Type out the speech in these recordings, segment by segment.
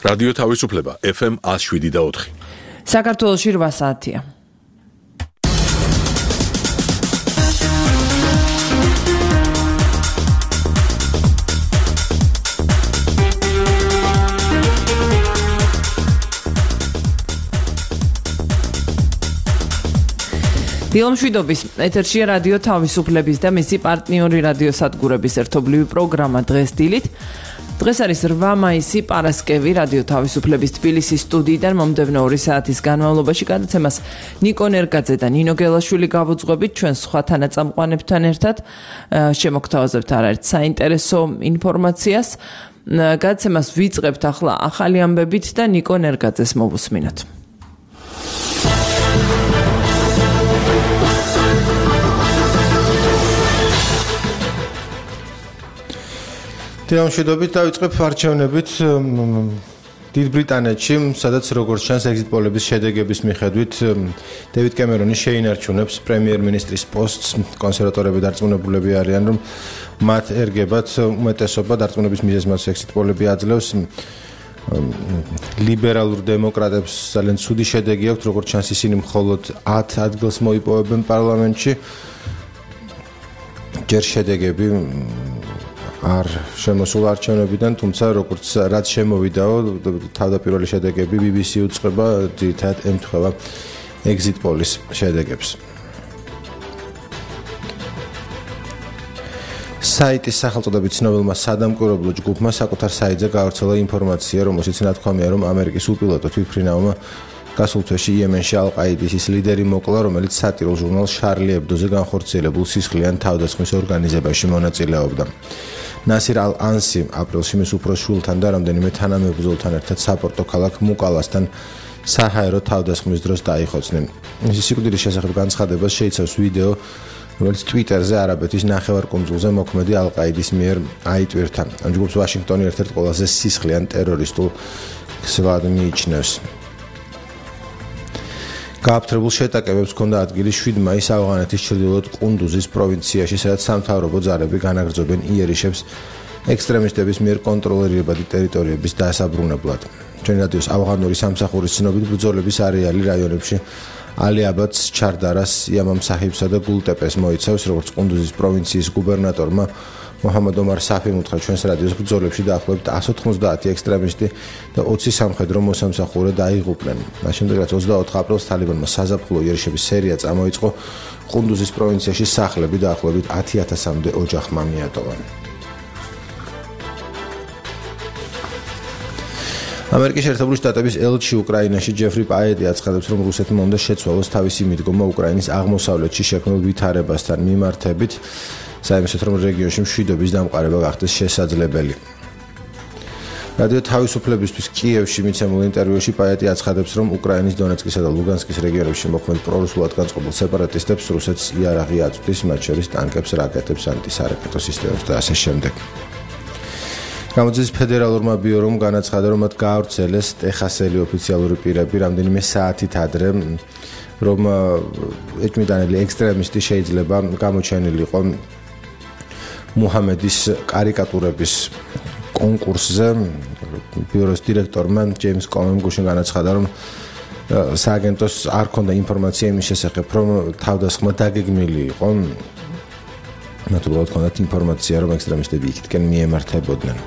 რადიო თავისუფლება FM 107.4. საქართველოში 8 საათია. დილომშვიდობის ეთერშია რადიო თავისუფლების და მისი პარტნიორი რადიოსადგურების ერთობლივი პროგრამა დღეს დილით. დღეს არის 8 მაისი, პარასკევი, რადიო თავისუფლების თბილისის სტუდიიდან მომდევნო 2 საათის განმავლობაში გადაცემას ნიკო ნერგაძე და ნინო გელაშვილი გავუძღვებით ჩვენ სხვა თანაწამყვანებთან ერთად. შემოგთავაზებთ არაერთ საინტერესო ინფორმაციას. გადაცემას ვიწყებთ ახლა ახალი ამბებით და ნიკო ნერგაძეს მოვუსმინოთ. დილომშვიდობით დავიწყებ არჩევნებით დიდ ბრიტანეთში, სადაც როგორც ჩანს ეგზიტ პოლების შედეგების მიხედვით დევიდ კემერონი შეინარჩუნებს პრემიერ-მინისტრის პოსტს. კონსერვატორები დარწმუნებულები არიან, რომ მათ ერგებათ უმეტესობა დარწმუნების მიზეზმაც ეგზიტ პოლები აძლევს. ლიბერალურ დემოკრატებს ძალიან ცუდი შედეგი აქვთ, როგორც ჩანს ისინი მხოლოდ 10 ადგილს მოიპოვებენ პარლამენტში. ჯერ შედეგები არ შემოსულა არჩევნებიდან, თუმცა როგორც რაც შემოვიდაო, თავდაპირველი შედეგები BBC უწყება ძირითადად ემთხვევა ეგზიტ პოლის შედეგებს. საიტის სახელწოდებით ცნობილმა სადამკვირვებლო ჯგუფმა საკუთარ საიტზე გაავრცელა ინფორმაცია, რომელშიც ნათქვამია, რომ ამერიკის უპილოტო თვითმფრინავმა გასულ თვეში იემენში ალ-ყაიდის ლიდერი მოკლა, რომელიც სატირულ ჟურნალ შარლი ებდოზე განხორციელებულ სისხლიან თავდასხმის ორგანიზებაში მონაწილეობდა. ნასირ ალ-ანსი აპრილში მის უფროს შვილთან და რამდენიმე თანამებრძოლთან ერთად საპორტო ქალაქ მუკალასთან საჰაერო თავდასხმის დროს დაიხოცნენ. მისი სიკვდილის შესახებ განცხადებას შეიცავს ვიდეო, რომელიც ტვიტერზე არაბეთის ნახევარკუნძულზე მოქმედი ალ-ყაიდის მიერ აიტვირთა. ამ ჯგუფს ვაშინგტონი ერთ-ერთ ყველაზე სისხლიან ტერორისტულ ქსელად მიიჩნევს. გააფთრებულ შეტაკებებს ჰქონდა ადგილი 7 მაისს ავღანეთის ჩრდილოეთ კუნდუზის პროვინციაში, სადაც სამთავრობო ძალები განაგრძობენ იერიშებს ექსტრემისტების მიერ კონტროლირებადი ტერიტორიების დასაბრუნებლად. ჩვენი რადიოს ავღანური სამსახურის ცნობით ბრძოლების არეალი რაიონებში ალი-აბადს, ჩარდარას, იამამ საჰიბსა და გულტეპეს მოიცავს, როგორც კუნდუზის პროვინციის გუბერნატორმა მოჰამად ომარ საფიმ უთხრა ჩვენს რადიოს ბრძოლებში დაახლოებით 190 ექსტრემისტი და 20 სამხედრო მოსამსახურე დაიღუპნენ. მაშინ რაც 24 აპრილს თალიბანმა საზაფხულო იერიშების სერია წამოიწყო, კუნდუზის პროვინციაში სახლები დაახლოებით 10,000-მდე ოჯახმა მიატოვა. ამერიკის შეერთებული შტატების ელჩი უკრაინაში ჯეფრი პაეტი აცხადებს, რომ რუსეთმა უნდა შეცვალოს თავისი მიდგომა უკრაინის აღმოსავლეთში შექმნილ ვითარებასთან მიმართებით, საიმედოდ რომ რეგიონში მშვიდობის დამყარება გახდეს შესაძლებელი. რადიო თავისუფლებისთვის კიევში მიცემულ ინტერვიუში პაეტი აცხადებს, რომ უკრაინის დონეცკისა და ლუგანსკის რეგიონებში მოქმედ პრორუსულად განწყობილ სეპარატისტებს რუსეთს იარაღი აწვდის, მათ შორის ტანკებს, რაკეტებს, ანტისარაკეტო სისტემებს და ასე შემდეგ. გამოძიების ფედერალურმა ბიურომ განაცხადა, რომ მათ გაავრცელეს ტეხასელი ოფიციალური პირები რამდენიმე საათით ადრე, რომ ეჭვმიტანილი ექსტრემისტი შეიძლება გამოჩენილიყო მუჰამედის კარიკატურების კონკურსზე. ბიუროს დირექტორმა ჯეიმს კომემ გუშინ განაცხადა, რომ სააგენტოს არ ქონდა ინფორმაცია იმის შესახებ, რომ თავდასხმა დაგეგმილი იყო. მათ უბრალოდ ქონდათ ინფორმაცია, რომ ექსტრემისტები იქითკენ მიემართებოდნენ.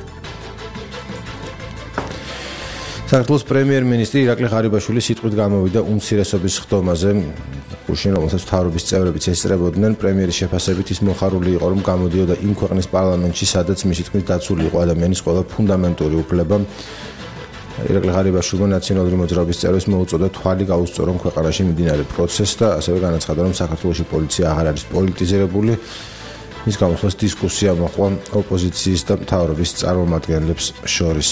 საქართველოს პრემიერ-მინისტრი ირაკლი ღარიბაშვილი სიტყვით გამოვიდა უმცირესობის ხდომაზე. გუშინ რომელსაც მთავრობის წევრებიც ესწრებოდნენ, პრემიერის შეფასებით ის მოხარული იყო, რომ გამოდიოდა იმ ქვეყნის პარლამენტში, სადაც მისი თქმით დაცული იყო ადამიანის ყველა ფუნდამენტური უფლება. ირაკლი ღარიბაშვილმა ნაციონალური მოძრაობის წევრებს მოუწოდა თვალი გაუსწორონ ქვეყანაში მიმდინარე პროცესს და ასევე განაცხადა, რომ საქართველოში პოლიცია აღარ არის პოლიტიზირებული. მის გამოსვლას დისკუსია მოჰყვა ოპოზიციის და მთავრობის წარმომადგენლებს შორის.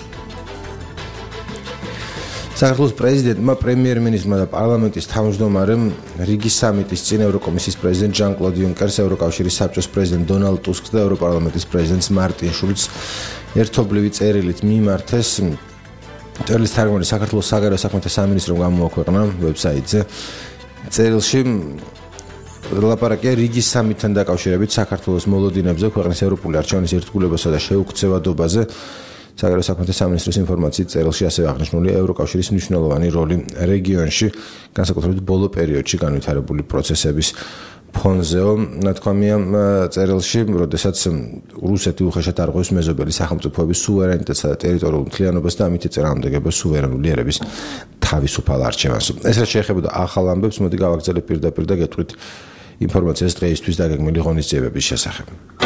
საქართველოს პრეზიდენტმა, პრემიერ-მინისტრმა და პარლამენტის თავმჯდომარემ რიგის სამიტის წინ ევროკომისიის პრეზიდენტ ჟან-კლოდ იუნკერს, ევროკავშირის საბჭოს პრეზიდენტ დონალდ ტუსკს და ევროპარლამენტის პრეზიდენტს მარტინ შულცს ერთობლივი წერილით მიმართეს. წერილის თარგმანი საქართველოს საგარეო საქმეთა სამინისტრომ გამოაქვეყნა ვებსაიტზე. წერილში ლაპარაკია რიგის სამიტთან დაკავშირებით საქართველოს მოლოდინებზე, ქვეყნის ევროპული არჩევნების ერთგულებასა და შეუქცევადობაზე. საგარეო საქმეთა სამინისტროს ინფორმაციით წერილში ასევე აღნიშნულია ევროკავშირის მნიშვნელოვანი როლი რეგიონში, განსაკუთრებით ბოლო პერიოდში განვითარებული პროცესების ფონზეო, ნათქვამია წერილში, როდესაც რუსეთი უხეშად არღვევს მეზობელი სახელმწიფოების სუვერენიტეტსა და ტერიტორიულ მთლიანობას და ამით ეწინააღმდეგება სუვერენული ერების თავისუფალ არჩევანს. ეს რაც შეეხებოდა ახალ ამბებს, მოდი გავაგრძელებ პირდაპირ და გეტყვით ინფორმაციას დღეისთვის დაგეგმილი ღონისძიებების შესახებ.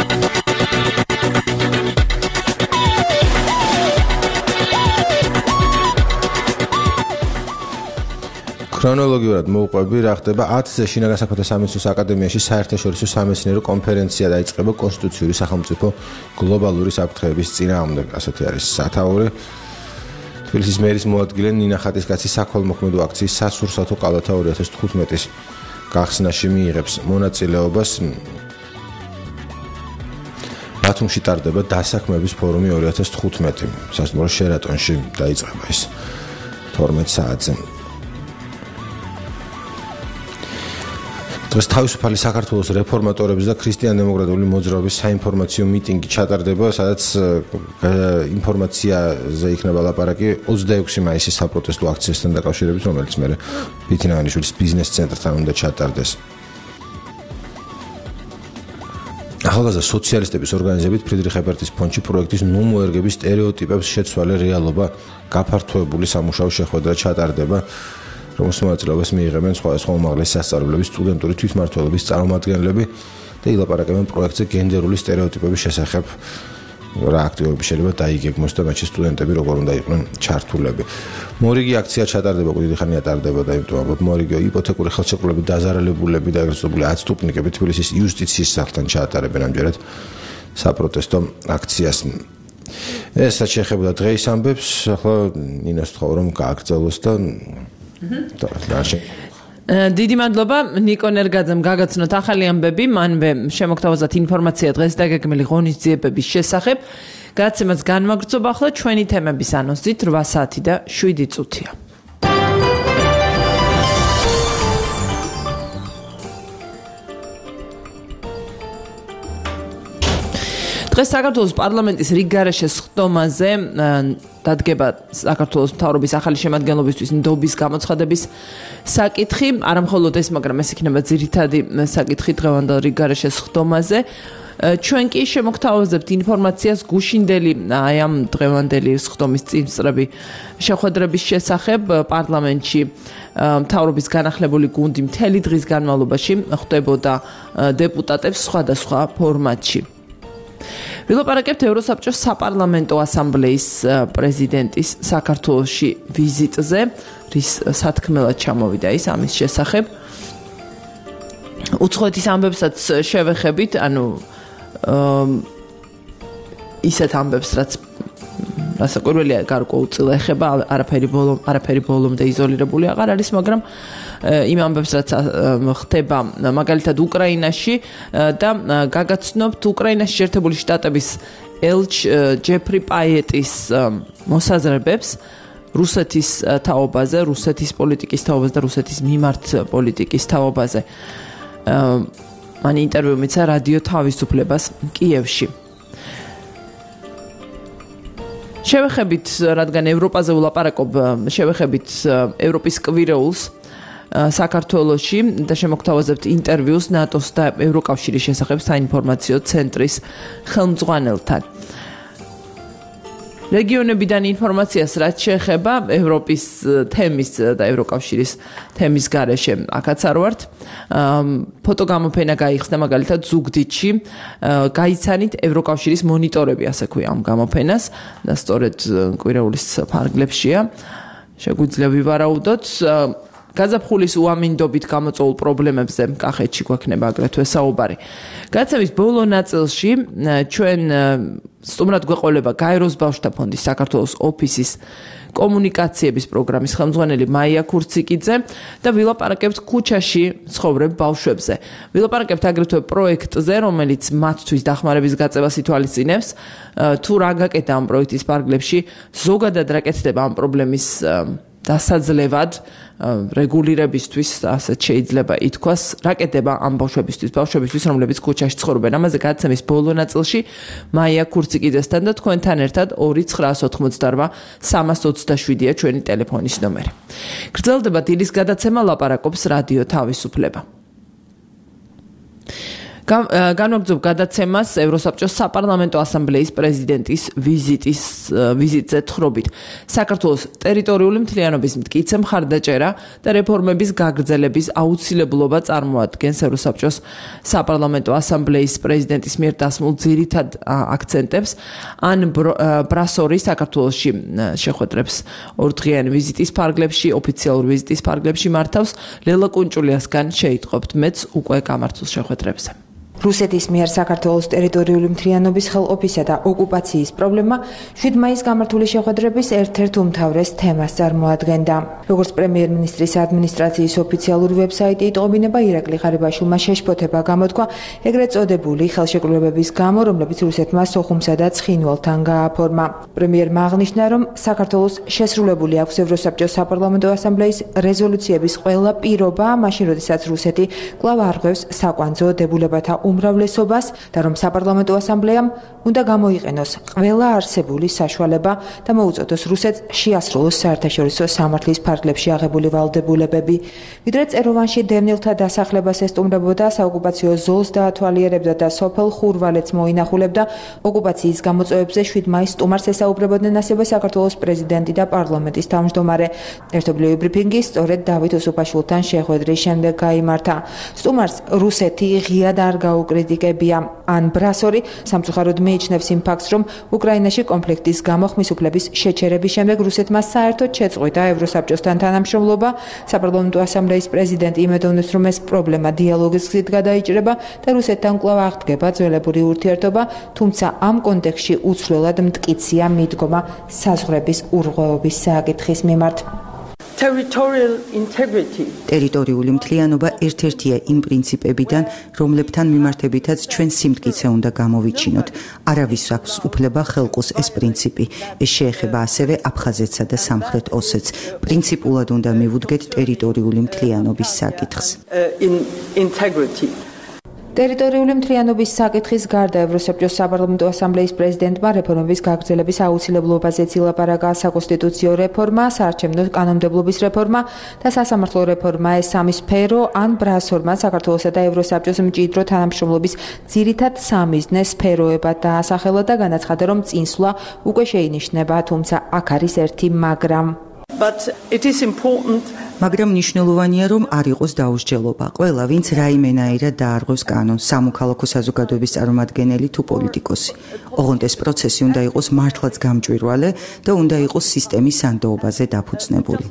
ქრონოლოგიურად მოვყვები, რა ხდება 10-ზე შინაგან საქმეთა სამინისტროს აკადემიაში საერთაშორისო სამეცნიერო კონფერენცია დაიწყება კონსტიტუციური სახელმწიფო გლობალური საფრთხეების წინააღმდეგ, ასეთი არის სათაური. თბილისის მერის მოადგილე ნინა ხატისკაცის საქველმოქმედო აქციის სასურსათო კალათა 2015-ის გახსნაში მიიღებს მონაწილეობას. ბათუმში ტარდება დასაქმების ფორუმი 2015. სასტუმრო შერატონში დაიწყება ის 12 საათზე. დღეს თავისუფალი საქართველოს რეფორმატორების და ქრისტიან-დემოკრატიული მოძრაობის საინფორმაციო მიტინგი ჩატარდება, სადაც ინფორმაციაზე იქნება ლაპარაკი 26 მაისის საპროტესტო აქციასთან დაკავშირებით, რომელიც მე ბითინა ანიშვილის ბიზნეს ცენტრთან უნდა ჩატარდეს. ახალგაზრდა სოციალისტების ორგანიზებით ფრიდრიხ ებერტის ფონდში პროექტის ნუ მოერგების სტერეოტიპებს შეცვალე რეალობა გაფართოებული სამუშაო შეხვედრა ჩატარდება. რომლის მონაწილეობას მიიღებენ სხვადასხვა უმაღლესი სასწავლებლების სტუდენტური თვითმმართველობის წარმომადგენლები და ილაპარაკებენ პროექტზე გენდერული სტერეოტიპების შესახებ, რა აქტივობები შეიძლება დაიგეგმოს და მათში სტუდენტები როგორ უნდა იყვნენ ჩართულები. მორიგი აქცია ჩატარდება, დიდი ხანია ტარდებოდა, იმიტომ რომ მორიგი იპოთეკური ხელშეკრულებით დაზარალებულები და ეგრეთ წოდებული აცტუპნიკები თბილისის იუსტიციის სახლთან ჩაატარებენ ამჯერად საპროტესტო აქციას. ესაც შეეხებოდა დღეის ამბებს, ახლა ნინას ვთხოვ რომ გააგრძელოს და დიდი მადლობა ნიკო ნერგაძემ გაგაცნოთ ახალი ამბები, მანვე შემოგთავაზათ ინფორმაცია დღეს დაგეგმილი ღონისძიებების შესახებ. გადაცემას განმაგრძობა ახლა ჩვენი თემების ანონსით 8 საათი და 7 წუთია. დღეს საქართველოს პარლამენტის რიგგარეშე სხდომაზე დადგება საქართველოს მთავრობის ახალი შემადგენლობისთვის ნდობის გამოცხადების საკითხი. არა მხოლოდ ეს, მაგრამ ეს იქნება ძირითადი საკითხი დღევანდელ რიგგარეშე სხდომაზე. ჩვენ კი შემოგთავაზებთ ინფორმაციას გუშინდელი აი ამ დღევანდელი სხდომის წინსწრები შეხვედრების შესახებ პარლამენტში. მთავრობის განახლებული გუნდი მთელი დღის განმავლობაში ხვდებოდა დეპუტატებს სხვადასხვა ფორმატში. ვილაპარაკებთ ევროსაბჭოს საპარლამენტო ასამბლეის პრეზიდენტის საქართველოში ვიზიტზე, რის სათქმელად ჩამოვიდა ის ამის შესახებ. უცხოეთის ამბებსაც შევეხებით, ანუ ისეთ ამბებს, რაც რასაკვირველია გარკვეულწილ ეხება, არაფერი ბოლომდე იზოლირებული აღარ არის, მაგრამ იმ ამბებს რაც ხდება მაგალითად უკრაინაში და გაგაცნობთ უკრაინაში შეერთებული შტატების ელჩ ჯეფრი პაიეტის მოსაზრებებს რუსეთის თაობაზე, რუსეთის პოლიტიკის თაობაზე და რუსეთის მიმართ პოლიტიკის თაობაზე. მან ინტერვიუ მიცა რადიო თავისუფლებას კიევში. შევეხებით, რადგან ევროპაზე ვლაპარაკობ, შევეხებით ევროპის კვირეულს საქართველოში და შემოგთავაზებთ ინტერვიუს ნატოს და ევროკავშირის შესახებ საინფორმაციო ცენტრის ხელმძღვანელთან. რეგიონებიდან ინფორმაციას რაც შეეხება ევროპის თემის და ევროკავშირის თემის გარეშე აქაც არ ვართ. ფოტოგამოფენა გაიხსნა მაგალითად ზუგდიდში, გაიცანით ევროკავშირის მონიტორები, ასე ქვია ამ გამოფენას და სწორედ კვირეულის ფარგლებშია. შეგვიძლია ვივარაუდოთ გაზაფხულის უამინდობით გამოწვეულ პრობლემებზე კახეთში გვექნება აგრეთვე საუბარი. გადაცემის ბოლო ნაწილში ჩვენ სტუმრად გვეყოლება გაეროს ბავშვთა ფონდის საქართველოს ოფისის კომუნიკაციების პროგრამის ხელმძღვანელი მაია ქურციკიძე და ვილაპარაკებთ ქუჩაში ცხოვრებ ბავშვებზე. ვილაპარაკებთ აგრეთვე პროექტზე, რომელიც მათთვის დახმარების გაწევას ითვალისწინებს, თუ რა გაკეთა ამ პროექტის ფარგლებში, ზოგადად რა კეთდება ამ პრობლემის დასაძლევად რეგულირებისთვის, ასე შეიძლება ითქვას, რა კეთდება ამ ბავშვებისთვის, რომლებიც ქუჩაში ცხოვრობენ. ამაზე გადაცემის ბოლო ნაწილში მაია ქურციკიძესთან და თქვენთან ერთად 2-988-327-ია ჩვენი ტელეფონის ნომერი. გრძელდება დილის გადაცემა, ლაპარაკობს რადიო თავისუფლება. განვაგრძობ გადაცემას ევროსაბჭოს საპარლამენტო ასამბლეის პრეზიდენტის ვიზიტზე თხრობით. საქართველოს ტერიტორიული მთლიანობის მტკიცე მხარდაჭერა და რეფორმების გაგრძელების აუცილებლობა წარმოადგენს ევროსაბჭოს საპარლამენტო ასამბლეის პრეზიდენტის მიერ დასმულ ძირითად აქცენტებს. ან ბრასორი საქართველოში შეხვედრებს ორდღიანი ვიზიტის ფარგლებში, ოფიციალურ ვიზიტის ფარგლებში მართავს. ლელა კუნჭულიასგან შეიტყობთ მეც უკვე გამართულ შეხვედრებზე. რუსეთის მიერ საქართველოს ტერიტორიული მთლიანობის ხელყოფისა და ოკუპაციის პრობლემა 7 მაისს გამართული შეხვედრების ერთ-ერთ უმთავრეს თემას წარმოადგენდა. როგორც პრემიერ-მინისტრის ადმინისტრაციის ოფიციალური ვებსაიტი იტყობინება, ირაკლი ღარიბაშვილმა შეშფოთება გამოთქვა ეგრეთ წოდებული ხელშეკრულებების გამო, რომლებიც რუსეთმა სოხუმსა და ცხინვალთან გააფორმა. პრემიერმა აღნიშნა, რომ საქართველოს შესრულებული აქვს ევროსაბჭოს საპარლამენტო ასამბლეის რეზოლუციების ყველა პირობა, მაშინ როდესაც რუსეთი კვლავ არღვევს საკვანძო დებულებათა უმრავლესობას და რომ საპარლამენტო ასამბლეამ უნდა გამოიყენოს ყველა არსებული საშუალება და მოუწოდოს რუსეთს შეასრულოს საერთაშორისო სამართლის ფარგლებში აღებული ვალდებულებები. ვიდრე წეროვანში დევნილთა დასახლებას ესტუმრებოდა, საოკუპაციო ზოლს დაათვალიერებდა და სოფელ ხურვალეთს მოინახულებდა, ოკუპაციის გამოწვევებზე 7 მაისს სტუმარს ესაუბრებოდნენ ასევე საქართველოს პრეზიდენტი და პარლამენტის თავმჯდომარე. ერთობლივი ბრიფინგი სწორედ დავით უსუფაშვილთან შეხვედრის შემდეგ გაიმართა. სტუმარს რუსეთი ღიად არ უკრიტიკებია. ან ბრასორი სამწუხაროდ მიიჩნევს იმ ფაქტს, რომ უკრაინაში კონფლიქტის გამო ხმისუფლების შეჩერების შემდეგ რუსეთმა საერთოდ შეწყვიტა ევროსაბჭოსთან თანამშრომლობა. საპარლამენტო ასამბლეის პრეზიდენტი იმედოვნებს, რომ ეს პრობლემა დიალოგის გზით გადაიჭრება და რუსეთთან კვლავ აღდგება ძველებური ურთიერთობა, თუმცა ამ კონტექსტში უცვლელად მტკიცია მიდგომა საზღვრების ურღვეობის საკითხის მიმართ. ტერიტორიული მთლიანობა ერთ-ერთია იმ პრინციპებიდან, რომლებთან მიმართებითაც ჩვენ სიმტკიცე უნდა გამოვიჩინოთ. არავის აქვს უფლება ხელყოს ეს პრინციპი. ეს შეეხება ასევე აფხაზეთსა და სამხრეთ ოსეთს. პრინციპულად უნდა მივუდგეთ ტერიტორიული მთლიანობის საკითხს. ტერიტორიული მთლიანობის საკითხის გარდა ევროსაბჭოს საპარლამენტო ასამბლეის პრეზიდენტმა რეფორმების გაგრძელების აუცილებლობაზეც ილაპარაკა. საკონსტიტუციო რეფორმა, საარჩევნო კანონმდებლობის რეფორმა და სასამართლო რეფორმა. ეს სამი სფერო ან ბრასორმა საქართველოსა და ევროსაბჭოს მჭიდრო თანამშრომლობის ძირითად სამიზნე სფეროებად დაასახელა და განაცხადა, რომ წინსვლა უკვე შეინიშნება, თუმცა აქ არის ერთი მაგრამ. მაგრამ მნიშვნელოვანია, რომ არ იყოს დაუსჯელობა. ყველა, ვინც რაიმენაირად დაარღვევს კანონს, სამოქალაქო საზოგადოების წარმომადგენელი თუ პოლიტიკოსი. ოღონდ ეს პროცესი უნდა იყოს მართლაც გამჭვირვალე და უნდა იყოს სისტემის სანდოობაზე დაფუძნებული.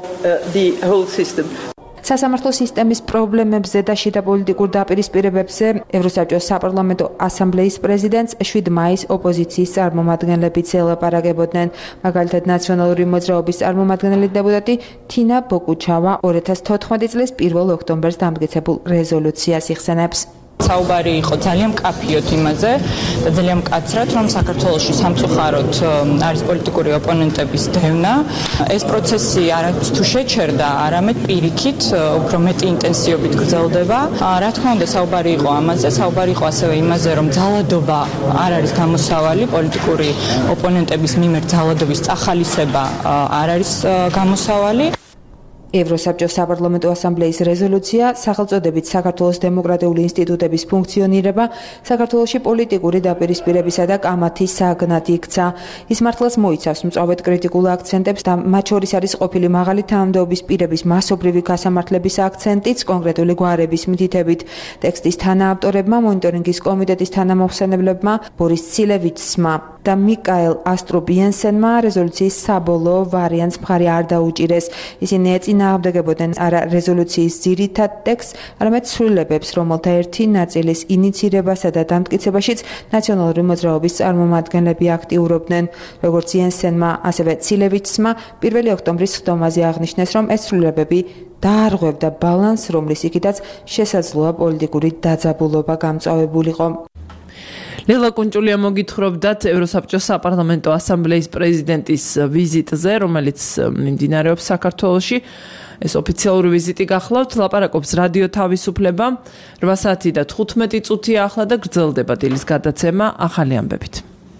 სასამართლო სისტემის პრობლემებზე და შიდა პოლიტიკურ დაპირისპირებებზე ევროსაბჭოს საპარლამენტო ასამბლეის პრეზიდენტს 7 მაისს ოპოზიციის წარმომადგენლებიც ელაპარაკებოდნენ. მაგალითად, ნაციონალური მოძრაობის წარმომადგენელი დეპუტატი თინა ბოკუჩავა 2014 წლის 1 ოქტომბერს დამტკიცებულ რეზოლუციას იხსენებს. საუბარი იყო ძალიან მკაფიოდ იმაზე და ძალიან მკაცრად, რომ საქართველოში სამწუხაროდ არის პოლიტიკური ოპონენტების დევნა. ეს პროცესი არც თუ შეჩერდა, არამედ პირიქით უფრო მეტი ინტენსივობით გრძელდება. რა თქმა უნდა, საუბარი იყო ამაზე, საუბარი იყო ასევე იმაზე, რომ ძალადობა არ არის გამოსავალი, პოლიტიკური ოპონენტების მიმართ ძალადობის წახალისება არ არის გამოსავალი. ევროსაბჭოს საპარლამენტო ასამბლეის რეზოლუცია სახელწოდებით საქართველოს დემოკრატიული ინსტიტუტების ფუნქციონირება საქართველოში პოლიტიკური დაპირისპირებისა და კამათის საგნად იქცა. ის მართლაც მოიცავს მწვავედ კრიტიკულ აქცენტებს და მათ შორის არის ყოფილი მაღალი თანამდებობის პირების მასობრივი გასამართლების აქცენტიც კონკრეტული გვარების მითითებით. ტექსტის თანაავტორებმა, მონიტორინგის კომიტეტის თანამოხსენებლებმა, ბორის ცილევიჩსმა და მიკაელ ასტრობიენსენმა რეზოლუციის საბოლოო ვარიანტს მხარი არ დაუჭირეს. ისინი ეწინააღმდეგებოდნენ არა რეზოლუციის ძირითად ტექსტს, არამედ ცვლილებებს, რომელთა ერთი ნაწილის ინიცირებასა და დამტკიცებაშიც ნაციონალური მოძრაობის წარმომადგენლები აქტიურობდნენ. როგორც იენსენმა, ასევე ცილევიჩსმა 1 ოქტომბრის სხდომაზე აღნიშნეს, რომ ეს ცვლილებები დაარღვევდა ბალანსს, რომლის იქითაც შესაძლოა პოლიტიკური დაძაბულობა გამწვავებულიყო. ლელა კუნჭულია მოგითხრობდათ ევროსაბჭოს საპარლამენტო ასამბლეის პრეზიდენტის ვიზიტზე, რომელიც მიმდინარეობს საქართველოში. ეს ოფიციალური ვიზიტი გახლავთ, ლაპარაკობს რადიო თავისუფლება. 8 საათი და 15 წუთია ახლა და გრძელდება დილის გადაცემა ახალი ამბებით.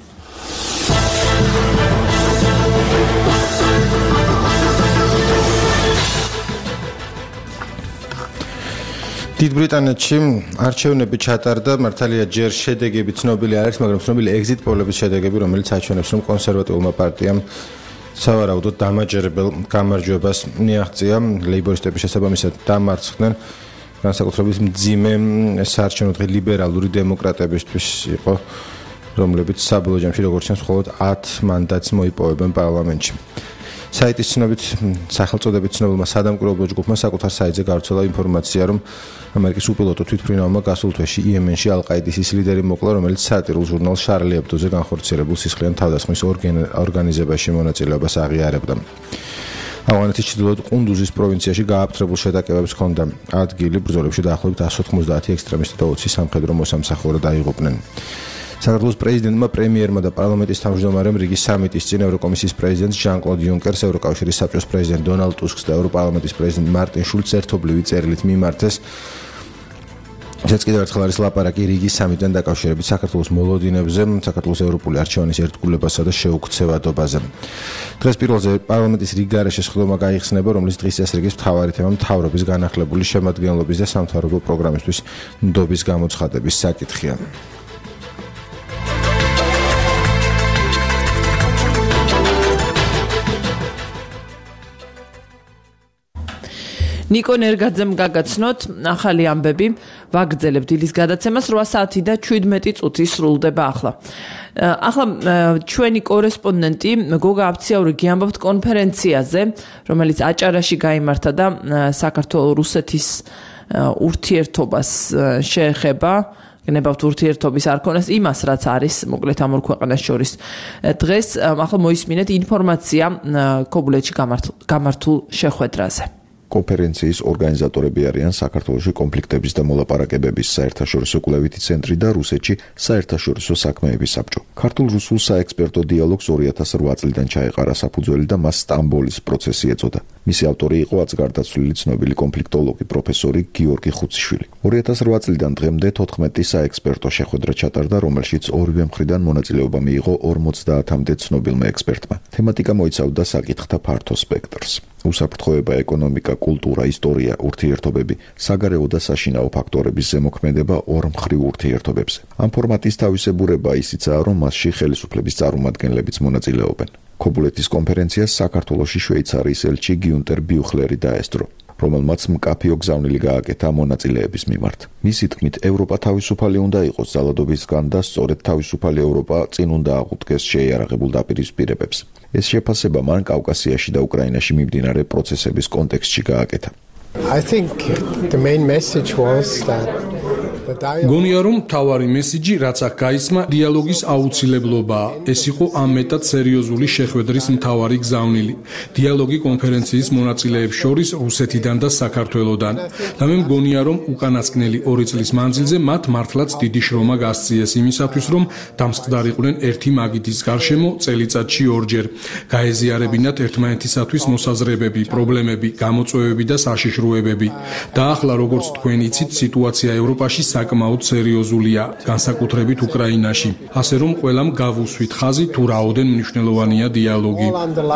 დიდ ბრიტანეთში არჩევნები ჩატარდა, მართალია ჯერ შედეგები ცნობილი არ არის, მაგრამ ცნობილი ეგზიტ პოლების შედეგები, რომელიც აჩვენებს, რომ კონსერვატიულმა პარტიამ სავარაუდოდ დამაჯერებელ გამარჯვებას მიაღწია. ლეიბორისტები შესაბამისად დამარცხდნენ. განსაკუთრებით მძიმე საარჩევნო დღე ლიბერალური დემოკრატებისთვის იყო, რომლებიც საბოლოო ჯამში როგორც ჩანს, მხოლოდ 10 მანდატს მოიპოვებენ პარლამენტში. საიტის ცნობით, სახელწოდებით ცნობილმა სადამკვირვებლო ჯგუფმა საკუთარ საიტზე გავრცელა ინფორმაცია, რომ ამერიკის უპილოტო თვითმფრინავმა გასულ თვეში იემენში ალ-ყაიდის ის ლიდერი მოკლა, რომელიც სატირულ ჟურნალ შარლი ებდოზე განხორციელებულ სისხლიან თავდასხმის ორგანიზებაში მონაწილეობას აღიარებდა. ავღანეთის ჩრდილოეთ ყუნდუზის პროვინციაში გააფთრებულ შეტაკებებს ჰქონდა ადგილი, ბრძოლებში დაახლოებით 190 ექსტრემისტი და 20 სამხედრო მოსამსახურე დაიღუპნენ. საქართველოს პრეზიდენტმა, პრემიერმა და პარლამენტის თავმჯდომარემ რიგი სამიტის წინ ევროკომისიის პრეზიდენტს ჟან-კლოდ იუნკერს, ევროკავშირის საბჭოს პრეზიდენტ დონალდ ტუსკს და ევროპარლამენტის პრეზიდენტ მარტინ შულცს ერთობლივი წერილით მიმართეს. ეს კიდევ ერთხელ არის ლაპარაკი რიგი სამიტთან დაკავშირებით საქართველოს მოლოდინებზე, საქართველოს ევროპული არჩევანის ერთგულებასა და შეუქცევადობაზე. დღეს პირველზე პარლამენტის რიგ გარეშე სხდომა გაიხსნება, რომლის დღის წესრიგის მთავარი თემა მთავრობის განახლებული შემადგენლობის და სამთავრობო პროგრამისთვის ნდობის გამოცხადების საკითხია. ნიკო ნერგაძემ გაგაცნოთ ახალი ამბები, ვაგრძელებთ დილის გადაცემას 8 საათი და 17 წუთი სრულდება ახლა. ახლა ჩვენი კორესპონდენტი გოგა აბციაურიგი ამბობთ კონფერენციაზე, რომელიც აჭარაში გაიმართა და საქართველოს-რუსეთის ურთიერთობას შეეხება. გნებავთ ურთიერთობის არქონას იმას, რაც არის მოკლედ ამ ორ ქვეყანას შორის. დღეს ახლა მოისმინეთ ინფორმაცია ქობულეთში გამართულ შეხვედრაზე. კონფერენციის ორგანიზატორები არიან საქართველოში კონფლიქტების და მოლაპარაკებების საერთაშორისო კვლევითი ცენტრი და რუსეთში საერთაშორისო საქმეების საბჭო. ქართულ-რუსულ საექსპერტო დიალოგს 2008 წლიდან ჩაეყარა საფუძველი და მას სტამბოლის პროცესი ეწოდა. მისი ავტორი იყო აწ-გარდაცვლილი ცნობილი კონფლიქტოლოგი პროფესორი გიორგი ხუციშვილი. 2008 წლიდან დღემდე 14 საექსპერტო შეხვედრა ჩატარდა, რომელშიც ორივე მხრიდან მონაწილეობა მიიღო 50-მდე ცნობილმა ექსპერტმა. თემატიკა მოიცავდა საკითხთა ფართო სპექტრს. უსაფრთხოება, ეკონომიკა, კულტურა, ისტორია, ურთიერთობები, საგარეო და საშინაო ფაქტორების ზემოქმედება ორმხრივ ურთიერთობებზე. ამ ფორმატის თავისებურება ისიცაა, რომ მასში ხელისუფლების წარმომადგენლებიც მონაწილეობენ. ქობულეთის კონფერენციას საქართველოში შვეიცარიის ელჩი გიუნტერ ბიუხლერი დაესწრო, რომელმაც მკაფიო გზავნილი გააკეთა მონაწილეების მიმართ. მისი თქმით, ევროპა თავისუფალი უნდა იყოს ძალადობისგან და სწორედ თავისუფალი ევროპა წინ უნდა აღუდგეს შეიარაღებულ დაპირისპირებებს. ეს შეფასება მან კავკასიაში და უკრაინაში მიმდინარე პროცესების კონტექსტში გააკეთა. I think the main message was that გონია რომ მთავარი მესიჯი რაც აქ გაისმა დიალოგის აუცილებლობაა. ეს იყო ამ მეტად სერიოზული შეხვედრის მთავარი გზავნილი. დიალოგი კონფერენციის მონაწილეებს შორის რუსეთიდან და საქართველოდან. და მე მგონია რომ უკანასკნელი 2 წლის მანძილზე მათ მართლაც დიდი შრომა გასწიეს იმისათვის რომ დამსხდარიყვნენ ერთი მაგიდის გარშემო წელიწადში 2 ჯერ. გაეზიარებინათ ერთმანეთისათვის მოსაზრებები, პრობლემები, გამოწვევები და საშიშროებები. და ახლა როგორც თქვენ იცით, სიტუაცია ევროპაში საკმაოდ სერიოზულია, განსაკუთრებით უკრაინაში. ასე რომ ყველამ გავუსვით ხაზი თუ რაოდენ მნიშვნელოვანია დიალოგი.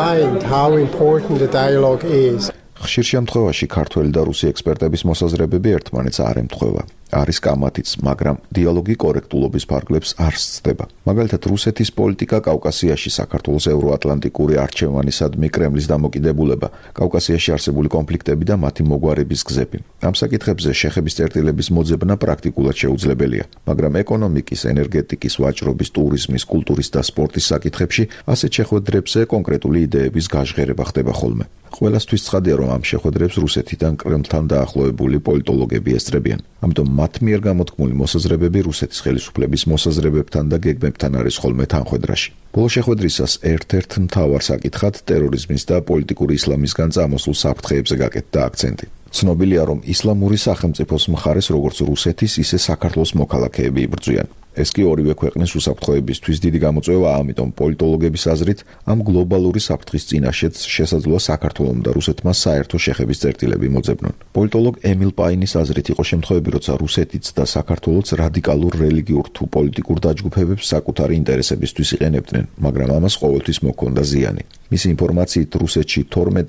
ხშირ შემთხვევაში ქართველი და რუსი ექსპერტების მოსაზრებები ერთმანეთს არ ემთხვევა. არის კამათიც, მაგრამ დიალოგი კორექტულობის ფარგლებს არ სცდება. მაგალითად, რუსეთის პოლიტიკა კავკასიაში, საქართველოს ევროატლანტიკური არჩევანისადმი კრემლის დამოკიდებულება, კავკასიაში არსებული კონფლიქტები და მათი მოგვარების გზები. ამ საკითხებზე შეხების წერტილების მოძებნა პრაქტიკულად შეუძლებელია, მაგრამ ეკონომიკის, ენერგეტიკის, ვაჭრობის, ტურიზმის, კულტურის და სპორტის საკითხებში ასეთ შეხვედრებზე კონკრეტული იდეების გაჟღერება ხდება ხოლმე. ყველასთვის ცხადია, რომ ამ შეხვედრებს რუსეთიდან კრემლთან დაახლოებული პოლიტოლოგები ესწრებიან. ამიტომ მათ მიერ გამოთქმული მოსაზრებები რუსეთის ხელისუფლების მოსაზრებებთან და გეგმებთან არის ხოლმე თანხვედრაში. ბოლო შეხვედრისას ერთ-ერთ მთავარ საკითხად ტერორიზმის და პოლიტიკური ისლამისგან წამოსულ საფრთხეებზე გაკეთდა აქცენტი. ცნობილია, რომ ისლამური სახელმწიფოს მხარეს როგორც რუსეთის, ისე საქართველოს მოქალაქეები იბრძვიან. ეს კი ორივე ქვეყნის უსაფრთხოებისთვის დიდი გამოწვევაა, ამიტომ პოლიტოლოგების აზრით ამ გლობალური საფრთხის წინაშეც შესაძლოა საქართველომ და რუსეთმა საერთო შეხების წერტილები მოძებნონ. პოლიტოლოგ ემილ პაინის აზრით იყო შემთხვევები, როცა რუსეთიც და საქართველოც რადიკალურ რელიგიურ თუ პოლიტიკურ დაჯგუფებებს საკუთარი ინტერესებისთვის იყენებდნენ, მაგრამ ამას ყოველთვის მოჰქონდა ზიანი. მისი ინფორმაციით რუსეთში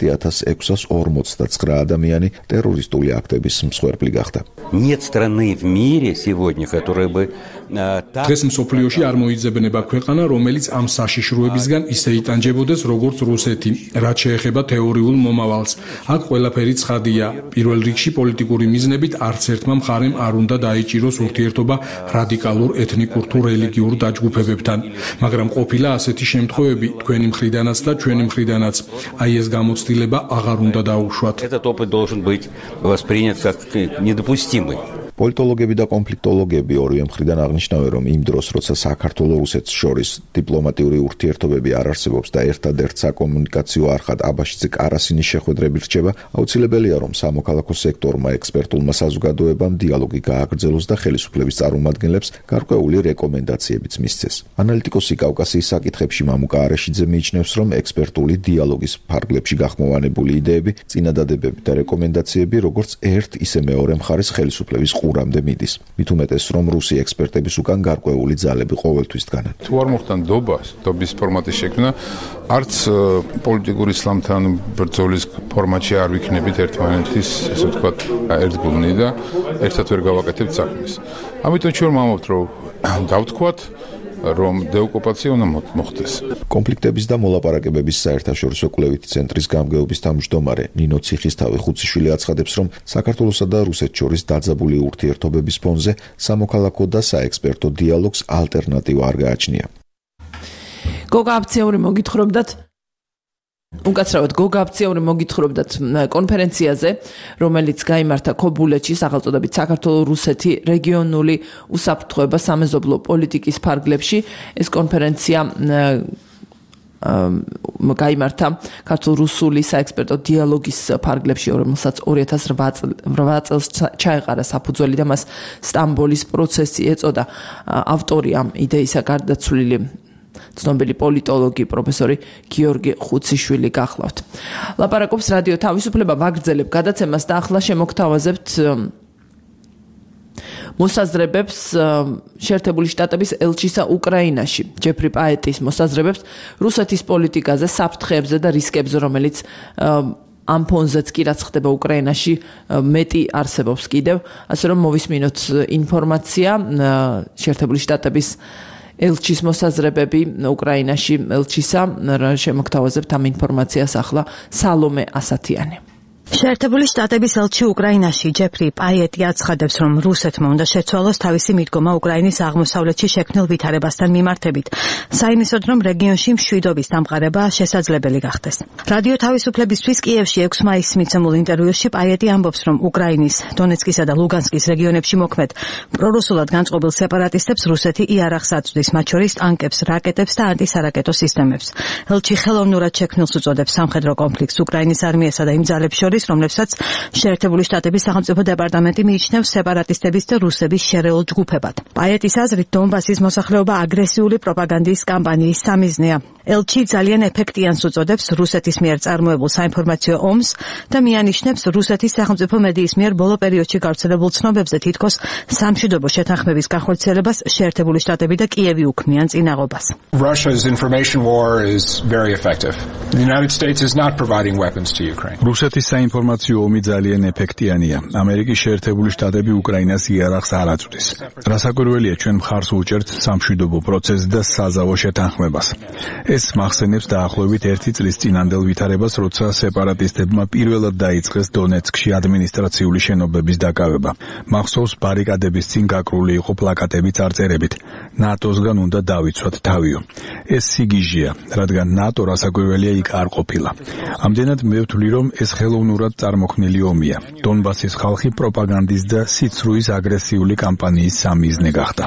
12649 ადამიანი ტერორისტული აქტების მსხვერპლი გახდა. Нет страны в мире сегодня, которая бы დღეს მსოფლიოში არ მოიძებნება ქვეყანა, რომელიც ამ საშიშროებისგან ისე იტანჯებოდეს, როგორც რუსეთი, რაც შეეხება თეორიულ მომავალს. აქ ყველაფერი ცხადია. პირველ რიგში პოლიტიკური მიზნებით არც ერთმა მხარემ არ უნდა დაიჭიროს ურთიერთობა რადიკალურ ეთნიკურ თუ რელიგიურ დაჯგუფებებთან. მაგრამ ყოფილა ასეთი შემთხვევები თქვენი მხრიდანაც და ჩვენი მხრიდანაც. აი ეს გამოცდილება აღარ უნდა დაუშვათ. Этот опыт должен быть воспринят как недопустимый. პოლიტოლოგები და კონფლიქტოლოგები ორივე მხრიდან აღნიშნავენ, რომ იმ დროს, როცა საქართველოს-რუსეთს შორის დიპლომატიური ურთიერთობები არ არსებობს და ერთადერთ საკომუნიკაციო არხად აბაშიძე კარასინის შეხვედრები რჩება, აუცილებელია, რომ სამოქალაქო სექტორმა, ექსპერტულმა საზოგადოებამ დიალოგი გააგრძელოს და ხელისუფლების წარმომადგენლებს გარკვეული რეკომენდაციებიც მისცეს. ანალიტიკოსი კავკასიის საკითხებში მამუკა არეშიძე მიიჩნევს, რომ ექსპერტული დიალოგის ფარგლებში გახმოვანებული იდეები, წინადადებები და რეკომენდაციები, როგორც ერთ ისე მეორე მხარეს ხელისუფლების ყურამდე მიდის. მით უმეტეს, რომ რუსი ექსპერტების უკან გარკვეული ძალები ყოველთვის დგანან. თუ არ მოხდა ნდობის ფორმატის შექმნა, არც პოლიტიკური ისლამთან ბრძოლის ფორმატში არ ვიქნებით ერთმანეთის, ესე ვთქვათ, ერთგულნი და ერთად ვერ გავაკეთებთ საქმეს. ამიტომ ჩვენ ვამბობთ, რომ დავთქვათ, რომ დეოკუპაცია უნდა მოხდეს. კონფლიქტების და მოლაპარაკებების საერთაშორისო კვლევითი ცენტრის გამგეობის თავმჯდომარე ნინო ციხისთავი ხუციშვილი აცხადებს, რომ საქართველოსა და რუსეთს შორის დაძაბული ურთიერთობების ფონზე სამოქალაქო და საექსპერტო დიალოგს ალტერნატივა არ გააჩნია. გოგა აფციური მოგითხრობდათ უკაცრავად გოგა აფციური მოგითხრობდათ კონფერენციაზე, რომელიც გაიმართა ქობულეთში, სახელწოდებით საქართველო-რუსეთი რეგიონული უსაფრთხოება სამეზობლო პოლიტიკის ფარგლებში. ეს კონფერენცია გაიმართა ქართულ-რუსული საექსპერტო დიალოგის ფარგლებში, რომელსაც 2008 წელს ჩაეყარა საფუძველი და მას სტამბოლის პროცესი ეწოდა. ავტორი ამ იდეისა გარდაცვლილი ცნობილი პოლიტოლოგი პროფესორი გიორგი ხუციშვილი გახლავთ. ლაპარაკობს რადიო თავისუფლება, ვაგრძელებ გადაცემას და ახლა შემოგთავაზებთ მოსაზრებებს შეერთებული შტატების ელჩისა უკრაინაში, ჯეფრი პაეტის მოსაზრებებს რუსეთის პოლიტიკაზე, საფრთხეებზე და რისკებზე, რომელიც ამ ფონზეც კი რაც ხდება უკრაინაში მეტი არსებობს კიდევ, ასე რომ მოვისმინოთ ინფორმაცია შეერთებული შტატების ელჩის მოსაზრებები უკრაინაში ელჩისა, შემოგთავაზებთ ამ ინფორმაციას ახლა სალომე ასათიანი. შეერთებული შტატების ელჩი უკრაინაში ჯეფრი პაეტი აცხადებს, რომ რუსეთმა უნდა შეცვალოს თავისი მიდგომა უკრაინის აღმოსავლეთში შექმნილ ვითარებასთან მიმართებით, საიმისოდ, რომ რეგიონში მშვიდობის დამყარება შესაძლებელი გახდეს. რადიო თავისუფლებისთვის კიევში 6 მაისს მიცემულ ინტერვიუში პაეტი ამბობს, რომ უკრაინის დონეცკისა და ლუგანსკის რეგიონებში მოქმედ პრორუსულად განწყობილ სეპარატისტებს რუსეთი იარაღს აწვდის, მათ შორის ტანკებს, რაკეტებს და ანტისარაკეტო სისტემებს. ელჩი ხელოვნურად შექმნილს უწოდებს სამხედრო კონფლიქტს უკრაინის არმიასა და იმ ძალებს შორის, რომლებსაც შეერთებული შტატების სახელმწიფო დეპარტამენტი მიიჩნევს სეპარატისტების და რუსების შერეულ ჯგუფებად. პაეტის აზრით, დონბასის მოსახლეობა აგრესიული პროპაგანდის კამპანიის სამიზნეა. ელჩი ძალიან ეფექტიანს უწოდებს რუსეთის მიერ წარმოებულ საინფორმაციო ომს და მიანიშნებს რუსეთის სახელმწიფო მედიის მიერ ბოლო პერიოდში გავრცელებულ ცნობებზე თითქოს სამშვიდობო შეთანხმების განხორციელებას შეერთებული შტატები და კიევი უქმნიან წინაღობას. Russia's information war is very effective. The United States is not providing weapons to Ukraine. რუსეთის საინფორმაციო ომი ძალიან ეფექტიანია. ამერიკის შეერთებული შტატები უკრაინას იარაღს არ აწვდის. რასაკვირველია, ჩვენ მხარს უჭერთ სამშვიდობო პროცესს და საზავო შეთანხმებას. ეს მახსენებს დაახლოებით 1 წლის წინანდელ ვითარებას, როცა სეპარატისტებმა პირველად დაიწყეს დონეცკში ადმინისტრაციული შენობების დაკავება. მახსოვს ბარიკადების წინ გაკრული იყო პლაკატები წარწერებით: ნატოსგან უნდა დავიცვათ თავიო. ეს სიგიჟეა, რადგან ნატო რასაკვირველია იქ არ ყოფილა. ამდენად მე ვთვლი, რომ ეს ხელოვნურად წარმოქმნილი ომია. დონბასის ხალხი პროპაგანდის და სიცრუის აგრესიული კამპანიის სამიზნე გახდა.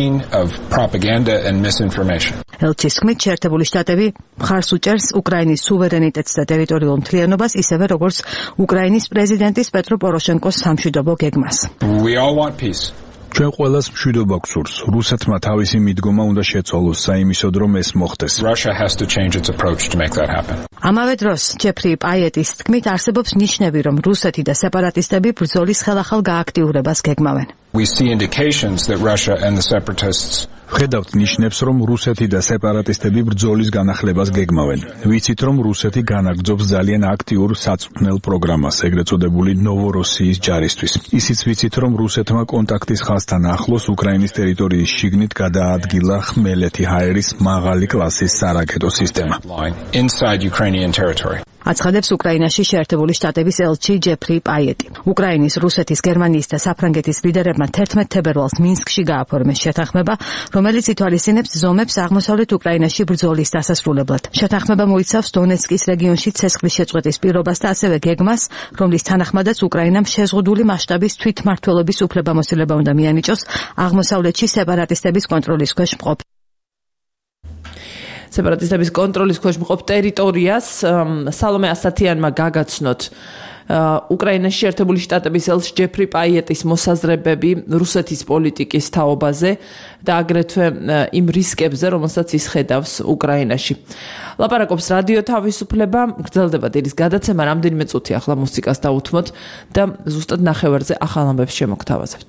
ელჩის თქმით, შეერთებული შტატები მხარს უჭერს უკრაინის სუვერენიტეტს და ტერიტორიულ მთლიანობას, ისევე როგორც უკრაინის პრეზიდენტის პეტრო პოროშენკოს სამშვიდობო გეგმას. ჩვენ ყველას მშვიდობა გსურს. რუსეთმა თავისი მიდგომა უნდა შეცვალოს საიმისოდ, რომ ეს მოხდეს. Russia has to change its approach to make that happen. ამავე დროს ჯეფრი პაიეტის თქმით არსებობს ნიშნები, რომ რუსეთი და სეპარატისტები ბრძოლის ხელახალ გააქტიურებას გეგმავენ. We see indications that Russia and the separatists ხედავთ ნიშნებს, რომ რუსეთი და სეპარატისტები ბრძოლის განახლებას გეგმავენ. ვიცით, რომ რუსეთი განაგრძობს ძალიან აქტიურ საწვრთნელ პროგრამას, ეგრეთ წოდებული ნოვოროსიის ჯარისთვის. ისიც ვიცით, რომ რუსეთმა კონტაქტის ხაზთან ახლოს უკრაინის ტერიტორიის შიგნით გადაადგილა ხმელეთი ჰაერის მაღალი კლასის სარაკეტო სისტემა. inside Ukrainian territory. აცხადებს უკრაინაში შეერთებული შტატების ელჩი ჯეფრი პაიეტი. უკრაინის, რუსეთის, გერმანიის და საფრანგეთის ლიდერებმა 11 თებერვალს მინსკში გააფორმეს შეთანხმება, რომელიც ითვალისწინებს ზომებს აღმოსავლეთ უკრაინაში ბრძოლის დასასრულებლად. შეთანხმება მოიცავს დონეცკის რეგიონში ცეცხლის შეწყვეტის პირობას და ასევე გეგმას, რომლის თანახმადაც უკრაინამ შეზღუდული მასშტაბის თვითმმართველობის უფლებამოსილება უნდა მიანიჭოს აღმოსავლეთში სეპარატისტების კონტროლის ქვეშ მყოფ სეპარატისტების კონტროლის ქვეშ მყოფ ტერიტორიას სალომე ასათიანმა გაგაცნოთ უკრაინაში შეერთებული შტატების ელჩ ჯეფრი პაიეტის მოსაზრებები რუსეთის პოლიტიკის თაობაზე და აგრეთვე იმ რისკებზე, რომელსაც ის ხედავს უკრაინაში. ლაპარაკობს რადიო თავისუფლება, გრძელდება დილის გადაცემა, რამდენიმე წუთი ახლა მუსიკას დავუთმოთ და ზუსტად ნახევარზე ახალ ამბებს შემოგთავაზებთ.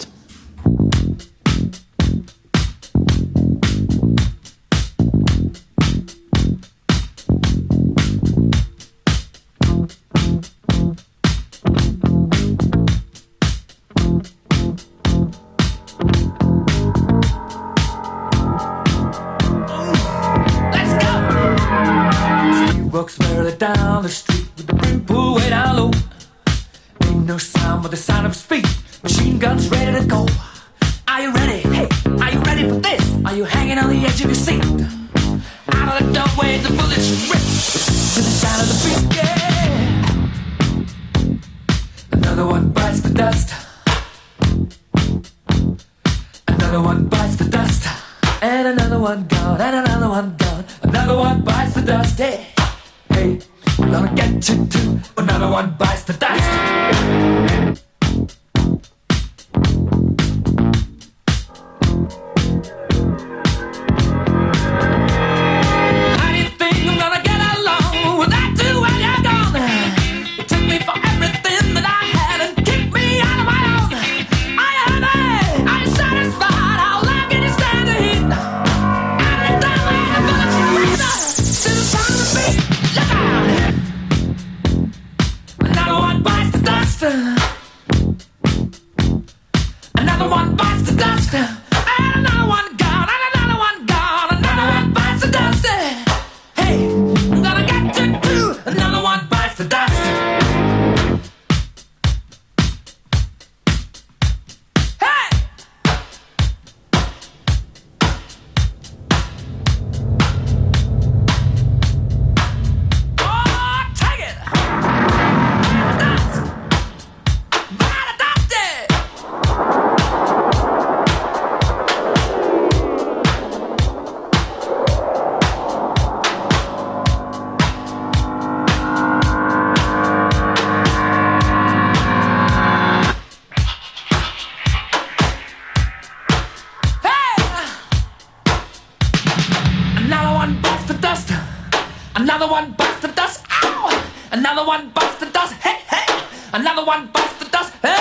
Walks barely down the street with the brim pulled way down low. Ain't no sound but the sound of his feet. Machine guns ready to go. Are you ready? Hey, are you ready for this? Are you hanging on the edge of your seat? Out of the doorway, the bullets rip to the sound of the beat. Yeah. Another one bites the dust. Another one bites the dust. And another one gone. And another one gone. Another one bites the dust. Hey. Hey, I'm gonna get you too. Another one bites the dust. How do you think I'm gonna get along without you when you're gone? You took me for everything that I had and kicked me out of my own. Are you happy? Are you satisfied? How long can you stand the heat? Out of the doorway, the bullets rain to the sound of the beat. Look out! Another one bites the dust. Another one bites the dust. And another one gone. And another one gone. Another one bites the dust. Hey, I'm gonna get you too. Another one bites the dust. Hey! Oh, take it! Another one bites the dust. Another one bites the dust. Ow! Another one bites the dust. Hey, hey! Another one bites the dust. Hey!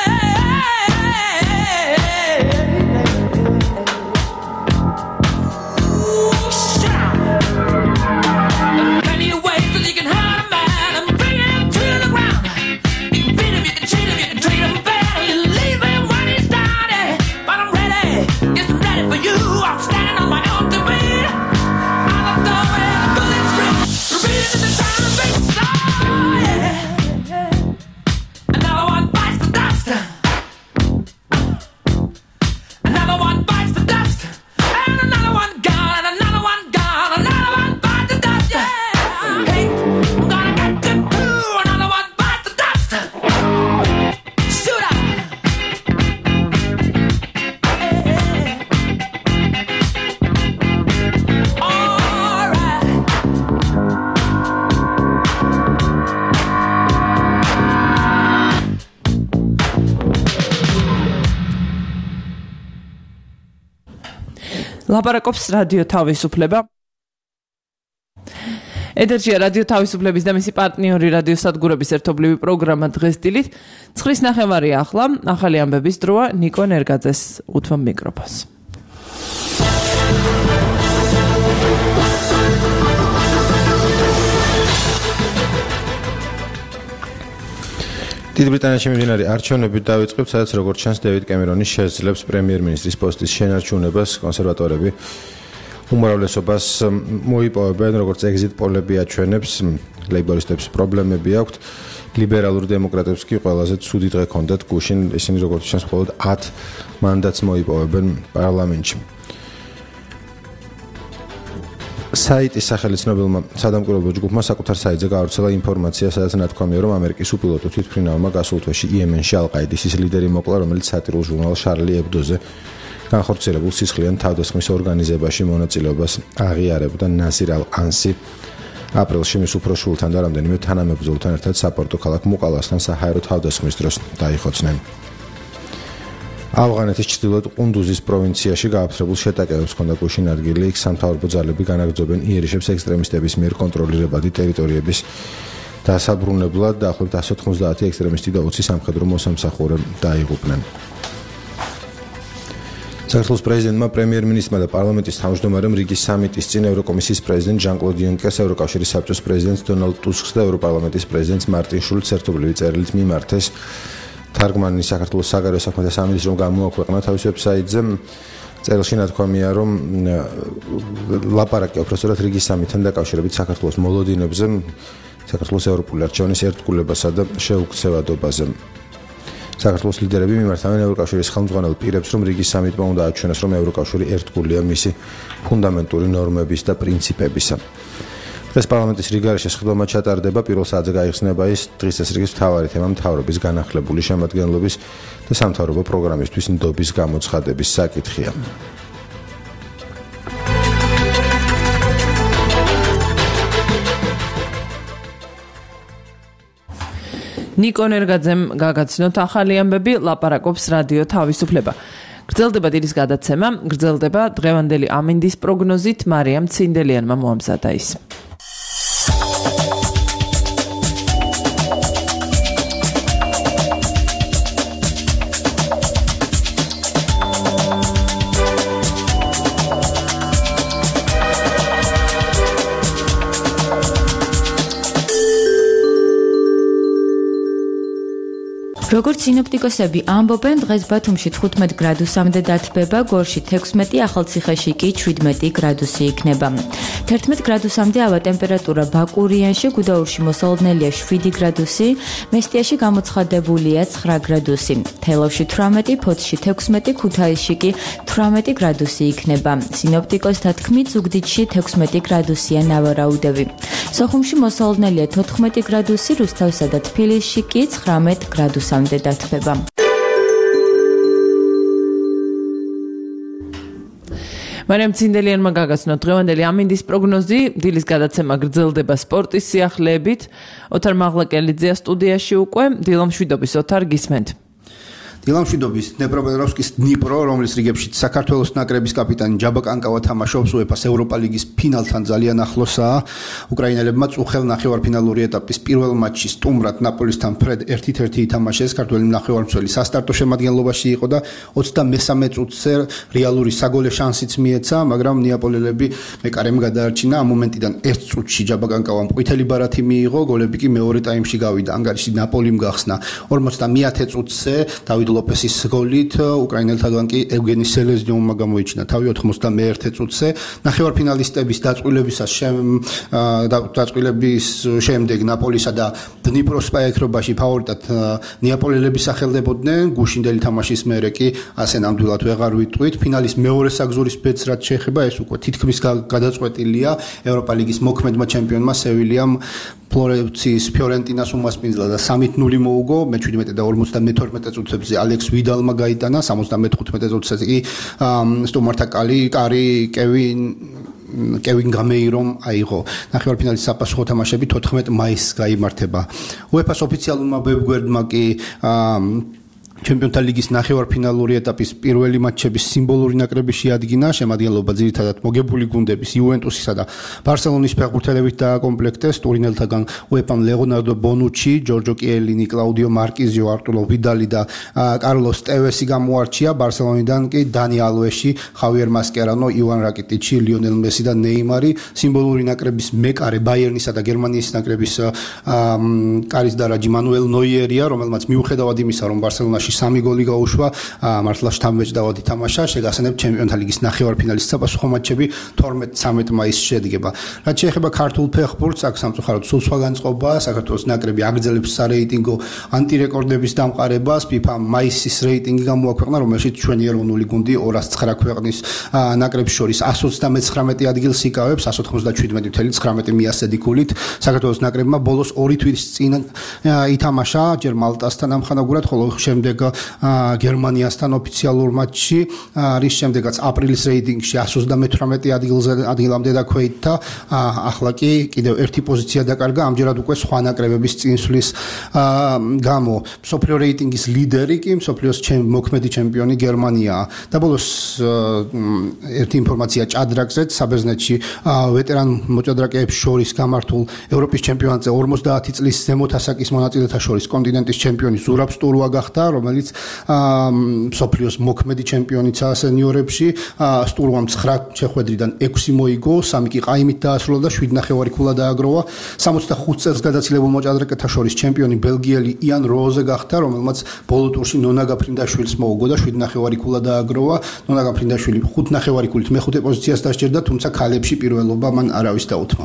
Ooh, shout! There are plenty of ways that you can hurt a man and bring him to the ground. You can beat him, you can cheat him, you can treat him bad, you leave him when he's down. But I'm ready, yes, I'm ready for you. I'm standing on my own to beat. Out of the way, the bullets rip, repeating the sound of beats. Oh, yeah. Another one bites the dust. ლაპარაკობს რადიო თავისუფლება. ეთერშია რადიო თავისუფლების და მისი პარტნიორი რადიოსადგურების ერთობლივი პროგრამა დღეს დილით 9:30 ახლა ახალი ამბების დროა ნიკო ნერგაძეს უთმობ მიკროფონს. დიდ ბრიტანეთში მიმდინარე არჩევნები დაიწყებს, სადაც როგორც ჩანს დევიდ კემერონი შეძლებს პრემიერ-მინისტრის პოსტის შენარჩუნებას. კონსერვატორები უმრავლესობას მოიპოვებენ, როგორც ეგზიტ პოლები აჩვენებს, ლეიბორისტებს პრობლემები აქვთ, ლიბერალურ დემოკრატებს კი ყველაზე ცუდი დღე ჰქონდათ გუშინ, ისინი როგორც ჩანს მხოლოდ 10 მანდატს მოიპოვებენ პარლამენტში. საიტის სახელი ცნობილმა სადამკვირვებლო ჯგუფმა საკუთარ საიტზე გაავრცელა ინფორმაცია, სადაც ნათქვამია, რომ ამერიკის უპილოტო თვითმფრინავმა გასულ თვეში იემენში ალ-ყაიდის ის ლიდერი მოკლა, რომელიც სატირულ ჟურნალ შარლი ებდოზე განხორციელებულ სისხლიან თავდასხმის ორგანიზებაში მონაწილეობას აღიარებდა. ნასირ ალ-ანსი აპრილში მის უფრო შვილთან და რამდენიმე თანამებრძოლთან ერთად საპორტო ქალაქ მუკალასთან საჰაერო თავდასხმის დროს დაიხოცნენ. ავღანეთის ჩრდილოეთ ყუნდუზის პროვინციაში გააფთრებულ შეტაკებებს ჰქონდა გუშინ ადგილი, იქ სამთავრობო ძალები განაგრძობენ იერიშებს ექსტრემისტების მიერ კონტროლირებადი ტერიტორიების დასაბრუნებლად. დაახლოებით 190 ექსტრემისტი და 20 სამხედრო მოსამსახურე დაიღუპნენ. საქართველოს პრეზიდენტმა, პრემიერ-მინისტრმა და პარლამენტის თავმჯდომარემ რიგის სამიტის წინ ევროკომისიის პრეზიდენტ ჟან-კლოდ იუნკერს, ევროკავშირის საბჭოს პრეზიდენტს დონალდ ტუსკს და ევროპარლამენტის პრეზიდენტს მარტინ შულცს ერთობლივი წერილით მიმართეს. თარგმანი საქართველოს საგარეო საქმეთა სამინისტრომ გამოაქვეყნა თავის ვებსაიტზე. წერილში ნათქვამია, რომ ლაპარაკია უბრალოდ რიგის სამიტთან დაკავშირებით საქართველოს მოლოდინებზე, საქართველოს ევროპული არჩევნის ერთგულებასა და შეუქცევადობაზე. საქართველოს ლიდერები მიმართავენ ევროკავშირის ხელმძღვანელ პირებს, რომ რიგის სამიტმა უნდა აჩვენოს, რომ ევროკავშირი ერთგულია მისი ფუნდამენტური ნორმების და პრინციპებისა. დღეს პარლამენტის რიგარეშე სხდომა ჩატარდება. პირველ საათზე გაიხსნება ის დღის წესრიგის მთავარი თემა მთავრობის განახლებული შემადგენლობის და სამთავრობო პროგრამისთვის ნდობის გამოცხადების საკითხია. ნიკო ნერგაძემ გაგაცნოთ ახალი ამბები, ლაპარაკობს რადიო თავისუფლება. გრძელდება დილის გადაცემა, გრძელდება დღევანდელი ამინდის პროგნოზით, მარიამ ცინდელიანმა მოამზადა ის. როგორც სინოპტიკოსები ამბობენ, დღეს ბათუმში 15 გრადუსამდე დათბება, გორში 16, ახალციხეში კი 17 გრადუსი იქნება. 11 გრადუსამდე ავა ტემპერატურა ბაკურიანში, გუდაურში მოსალოდნელია 7 გრადუსი, მესტიაში გამოცხადებულია 9 გრადუსი. თელავში 18, ფოთში 16, ქუთაისში კი 18 გრადუსი იქნება. სინოპტიკოსთა თქმით, ზუგდიდში 16 გრადუსია ნავარაუდები. სოხუმში მოსალოდნელია 14 გრადუსი, რუსთავსა და თბილისში კი 19 გრადუსამდე დათბება. მარიამ ცინდელიანმა გაგაცნოთ დღევანდელი ამინდის პროგნოზი, დილის გადაცემა გრძელდება სპორტის სიახლეებით. ოთარ მაღლაკელიძეა სტუდიაში უკვე, დილამშვიდობის ოთარ გისმენთ. დილამშვიდობის დნეპროპეტროვსკის დნიპრო, რომლის რიგებში საქართველოს ნაკრების კაპიტანი ჯაბა კანკავა თამაშობს UEFA-ს ევროპა ლიგის ფინალთან ძალიან ახლოსაა. უკრაინელებმა წუხელ ნახევარფინალური ეტაპის პირველ მატჩში სტუმრად ნაპოლისთან ფრედ 1-1 ითამაშეს. ქართველი ნახევარმცველი სასტარტო შემადგენლობაში იყო და 23 წუთზე რეალური საგოლე შანსიც მიეცა, მაგრამ ნეაპოლელები მეკარემ გადაარჩინა. ამ მომენტიდან 1 წუთში ჯაბა კანკავამ ყვითელი ბარათი მიიღო, გოლები კი მეორე ტაიმში გავიდა. ანგარიში ნაპოლიმ გახსნა 50 წუთზე დავით ლოპესის გოლით, უკრაინელთაგან კი ევგენი სელეზნიოვმა გამოიჩინა თავი 91 წუთზე. ნახევარფინალისტების დაწყვილების შემდეგ ნაპოლისა და დნიპროს პაექრობაში ფავორიტად ნეაპოლელები სახელდებოდნენ. გუშინდელი თამაშის მერე კი ასე ნამდვილად ვეღარ ვიტყვით. ფინალის მეორე საგზურის ბედს რაც შეეხება, ეს უკვე თითქმის გადაწყვეტილია. ევროპა ლიგის მოქმედმა ჩემპიონმა სევილიამ ფლორენციის ფიორენტინას უმასპინძლა და 3-0 მოუგო. მე-17 და 52 წუთებზე ალექს ვიდალმა გაიტანა, 75 წუთზე კი სტუმართა კარი კევინ გამეირომ აიღო. ნახევარფინალის საპასუხო თამაშები 14 მაისს გაიმართება. UEFA-ს ოფიციალურმა ვებგვერდმა კი ჩემპიონთა ლიგის ნახევარფინალური ეტაპის პირველი მატჩების სიმბოლური ნაკრების შეადგინა, შემადგენლობა ძირითადად მოგებული გუნდების იუვენტუსისა და ბარსელონის ფეხბურთელებით დააკომპლექტეს. ტურინელთაგან უეპამ ლეონარდო ბონუჩი, ჯორჯო კიელინი, კლაუდიო მარკიზიო, არტურო ვიდალი და კარლოს ტევესი გამოარჩია. ბარსელონიდან კი დანი ალვეში, ხავიერ მასკერანო, ივან რაკიტიჩი, ლიონელ მესი და ნეიმარი. სიმბოლური ნაკრების მეკარე ბაიერნისა და გერმანიის ნაკრების კარის დარაჯი მანუელ ნოიერია, რომელმაც მიუხედავად იმისა, რომ ბარსელონაში 3 გოლი გაუშვა, მართლა შთამბეჭდავად ითამაშა, შეგახსენებთ ჩემპიონთა ლიგის ნახევარფინალის საფასუხო მატჩები 12-13 მაისს შედგება. რაც შეეხება ქართულ ფეხბურთს, აქ სამწუხაროდ სულ სხვა განწყობაა. საქართველოს ნაკრები აგრძელებს სარეიტინგო ანტირეკორდების დამყარებას. FIFA მაისის რეიტინგი გამოაქვეყნა, რომელშიც ჩვენი ეროვნული გუნდი 209 ქვეყნის ნაკრებს შორის 139 ადგილს იკავებს 197.19 მიასედი გოლით. საქართველოს ნაკრებმა ბოლოს 2 თვის წინ ითამაშა ჯერ მალტასთან ამხანაგურად, ხოლო შემდეგ გერმანიასთან ოფიციალურ მატჩში, რის შემდეგაც აპრილის რეიტინგში 128 ადგილამდე დაქვეითდა. ახლა კი კიდევ ერთი პოზიცია დაკარგა, ამჯერად უკვე სხვა ნაკრებების წინსვლის გამო. მსოფლიო რეიტინგის ლიდერი კი მსოფლიოს მოქმედი ჩემპიონი გერმანიაა. და ბოლოს ერთი ინფორმაცია ჭადრაკზეც, საბერძნეთში ვეტერან მოჭადრაკეებს შორის გამართულ ევროპის ჩემპიონატზე 50 წლის ზემოთ ასაკის მონაწილეთა შორის კონტინენტის ჩემპიონი ზურაბ სტურუა გახდა, რომელიც მსოფლიოს მოქმედი ჩემპიონიცაა სენიორებში. სტურუამ 9 შეხვედრიდან 6 მოიგო, 3 კი ყაიმით დაასრულა და 7.5 ქულა დააგროვა. 65 წელს გადაცილებულ მოჭადრაკეთა შორის ჩემპიონი ბელგიელი იან როზე გახდა, რომელმაც ბოლო ტურში ნონა გაფრინდაშვილს მოუგო და 7.5 ქულა დააგროვა. ნონა გაფრინდაშვილი 5.5 ქულით მეხუთე პოზიციას დასჯერდა, თუმცა ქალებში პირველობა მან არავის დაუთმა.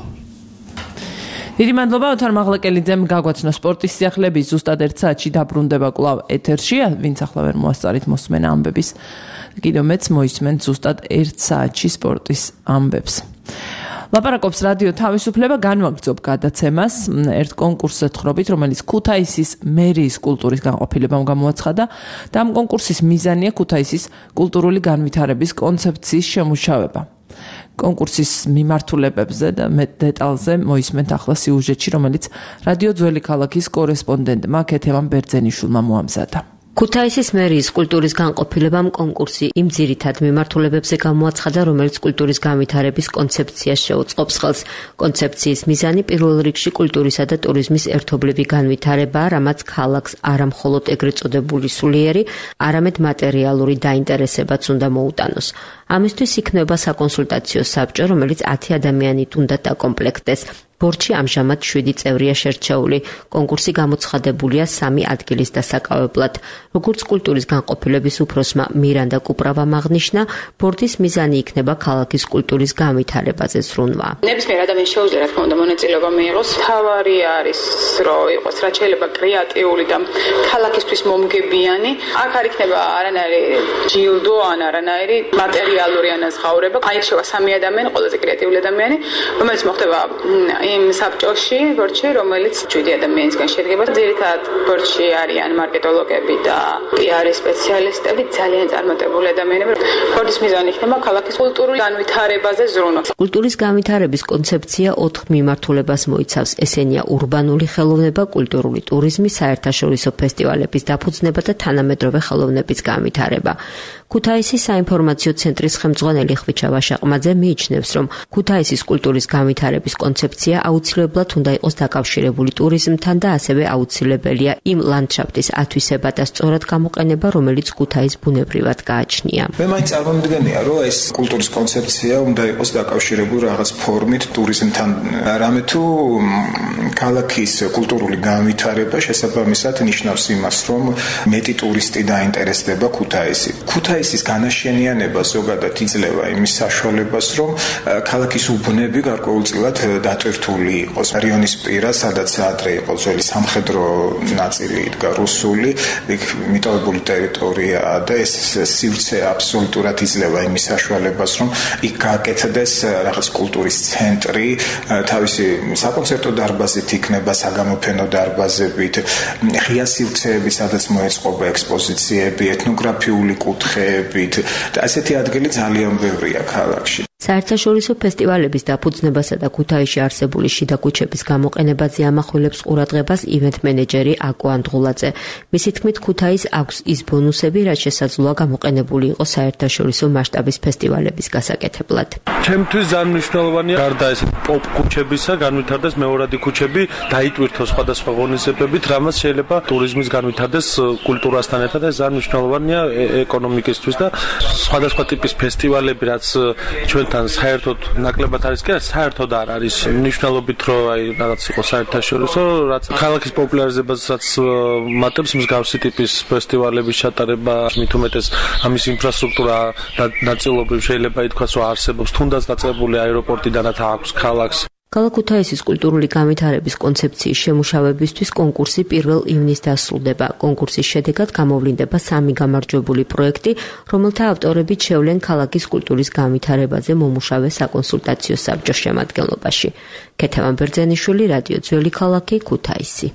დიდი მადლობა ოთარ მაღლაკელიძემ გაგვაცნო სპორტის სიახლეები. ზუსტად 1 საათში დაბრუნდება კვლავ ეთერში, ვინც ახლა ვერ მოასწარით მოსმენა ამბების. კიდევ მეც მოისმენთ ზუსტად 1 საათში სპორტის ამბებს. ლაპარაკობს რადიო თავისუფლება, განვაგრძობ გადაცემას ერთ კონკურსზე თხრობით, რომელიც ქუთაისის მერიის კულტურის განყოფილებამ გამოაცხადა და ამ კონკურსის მიზანია ქუთაისის კულტურული განვითარების კონცეფციის შემუშავება. კონკურსის მიმართულებებზე და მეტ დეტალზე მოისმენთ ახლა სიუჟეტში, რომელიც რადიო ძველი ქალაქის კორესპონდენტმა ქეთევან ბერძენიშვილმა მოამზადა. ქუთაისის მერიის კულტურის განყოფილებამ კონკურსი იმ ძირითად მიმართულებებზე გამოაცხადა, რომელიც კულტურის განვითარების კონცეფციას შეუწყობს ხელს. კონცეფციის მიზანი პირველ რიგში კულტურისა და ტურიზმის ერთობლივი განვითარებაა, რამაც ქალაქს არა მხოლოდ ეგრეთ წოდებული სულიერი, არამედ მატერიალური დაინტერესებაც უნდა მოუტანოს. ამისთვის იქნება საკონსულტაციო საბჭო, რომელიც 10 ადამიანით უნდა დაკომპლექტდეს. ბორჩი ამჟამად 7 წევრია შერჩეული. კონკურსი გამოცხადებულია 3 ადგილის დასაკავებლად. როგორც კულტურის განყოფილების უფროსმა მირანდა კუპრავამ აღნიშნა, ბორდის მიზანი იქნება ქალაქის კულტურის განვითარებაზე ზრუნვა. ნებისმიერ ადამიანს შეუძლია რა თქმა უნდა მონაწილეობა მიიღოს. თავარი არის რომ იყოს რაც შეიძლება კრეატიული და ქალაქისთვის მომგებიანი. აქ არ იქნება არანაირი ჯილდო ან არანაირი მატერიალური ანაზღაურება. აირჩევა 3 ადამიანი, ყველაზე კრეატიული ადამიანი, რომელიც მოხდება იმ საბჭოში, ბორჩი, რომელიც 7 ადამიანისგან შედგება. ძირითადად ბორჩი არიან მარკეტოლოგები და პიარის სპეციალისტები, ძალიან წარმატებული ადამიანები. ბორდის მიზანი იქნება ქალაქის კულტურული განვითარებაზე ზრუნვა. კულტურის განვითარების კონცეფცია 4 მიმართულებას მოიცავს. ესენია ურბანული ხელოვნება, კულტურული ტურიზმი, საერთაშორისო ფესტივალების დაფუძნება და თანამედროვე ხელოვნების განვითარება. ქუთაისის საინფორმაციო ცენტრის ხელმძღვანელი ხვიჩა ვაშაყმაძე მიიჩნევს, რომ ქუთაისის კულტურის განვითარების კონცეფცია აუცილებლად უნდა იყოს დაკავშირებული ტურიზმთან და ასევე აუცილებელია იმ ლანდშაფტის ათვისება და სწორად გამოყენება, რომელიც ქუთაის ბუნებრივად გააჩნია. მე მაინც წარმომიდგენია, რომ ეს კულტურის კონცეფცია უნდა იყოს დაკავშირებული რაღაც ფორმით ტურიზმთან. რამე თუ ქალაქის კულტურული განვითარება შესაბამისად ნიშნავს იმას, რომ მეტი ტურისტი დაინტერესდება ქუთაისი. ქუთაისის განაშენიანება ზოგადად იძლევა იმის საშუალებას, რომ ქალაქის უბნები გარკვეულწილად დატვირთული იყოს. რაიონის პირა, სადაც ადრე იყო ძველი სამხედრო ნაწილი იდგა რუსული, იქ მიტოვებული ტერიტორიაა და ეს სივრცე აბსოლუტურად იძლევა იმის საშუალებას, რომ იქ გააკეთდეს რაღაც კულტურის ცენტრი, თავისი საკონცერტო დარბაზით იქნება, საგამოფენო დარბაზებით, ღია სივრცეები, სადაც მოეწყობა ექსპოზიციები, ეთნოგრაფიული კუთხეებით და ასეთი ადგილი ძალიან ბევრია ქალაქში. საერთაშორისო ფესტივალების დაფუძნებასა და ქუთაისში არსებული შიდა ქუჩების გამოყენებაზე ამახვილებს ყურადღებას ივენთ მენეჯერი აკო ანდღულაძე. მისი თქმით, ქუთაის აქვს ის ბონუსები, რაც შესაძლოა გამოყენებული იყოს საერთაშორისო მასშტაბის ფესტივალების გასაკეთებლად. ჩემთვის ძალიან მნიშვნელოვანია გარდა ეს პოპ ქუჩებისა, განვითარდეს მეორადი ქუჩები, დაიტვირთოს სხვადასხვა ღონისძიებებით, რამაც შეიძლება ტურიზმის განვითარდეს კულტურასთან ერთად. ეს ძალიან მნიშვნელოვანია ეკონომიკისთვის და სხვადასხვა ტიპის ფესტივალები, რაც ჩვენთან საერთოდ ნაკლებად არის კი საერთოდ არ არის მნიშვნელობით რომ აი რაღაც იყოს საერთაშორისო რაც ქალაქის პოპულარიზებას რაც მატებს მსგავსი ტიპის ფესტივალების ჩატარება მით უმეტეს ამის ინფრასტრუქტურა ნაწილობრივ შეიძლება ითქვას რომ არსებობს თუნდაც დაწყებული აეროპორტიდანაც აქვს ქალაქს ქალაქ ქუთაისის კულტურული განვითარების კონცეფციის შემუშავებისთვის კონკურსი 1 ივნისს დასრულდება. კონკურსის შედეგად გამოვლინდება 3 გამარჯვებული პროექტი, რომელთა ავტორები შევლენ ქალაქის კულტურის განვითარებაზე მომუშავე საკონსულტაციო საბჭოს შემადგენლობაში. ქეთევან ბერძენიშვილი, რადიო ძველი ქალაქი, ქუთაისი.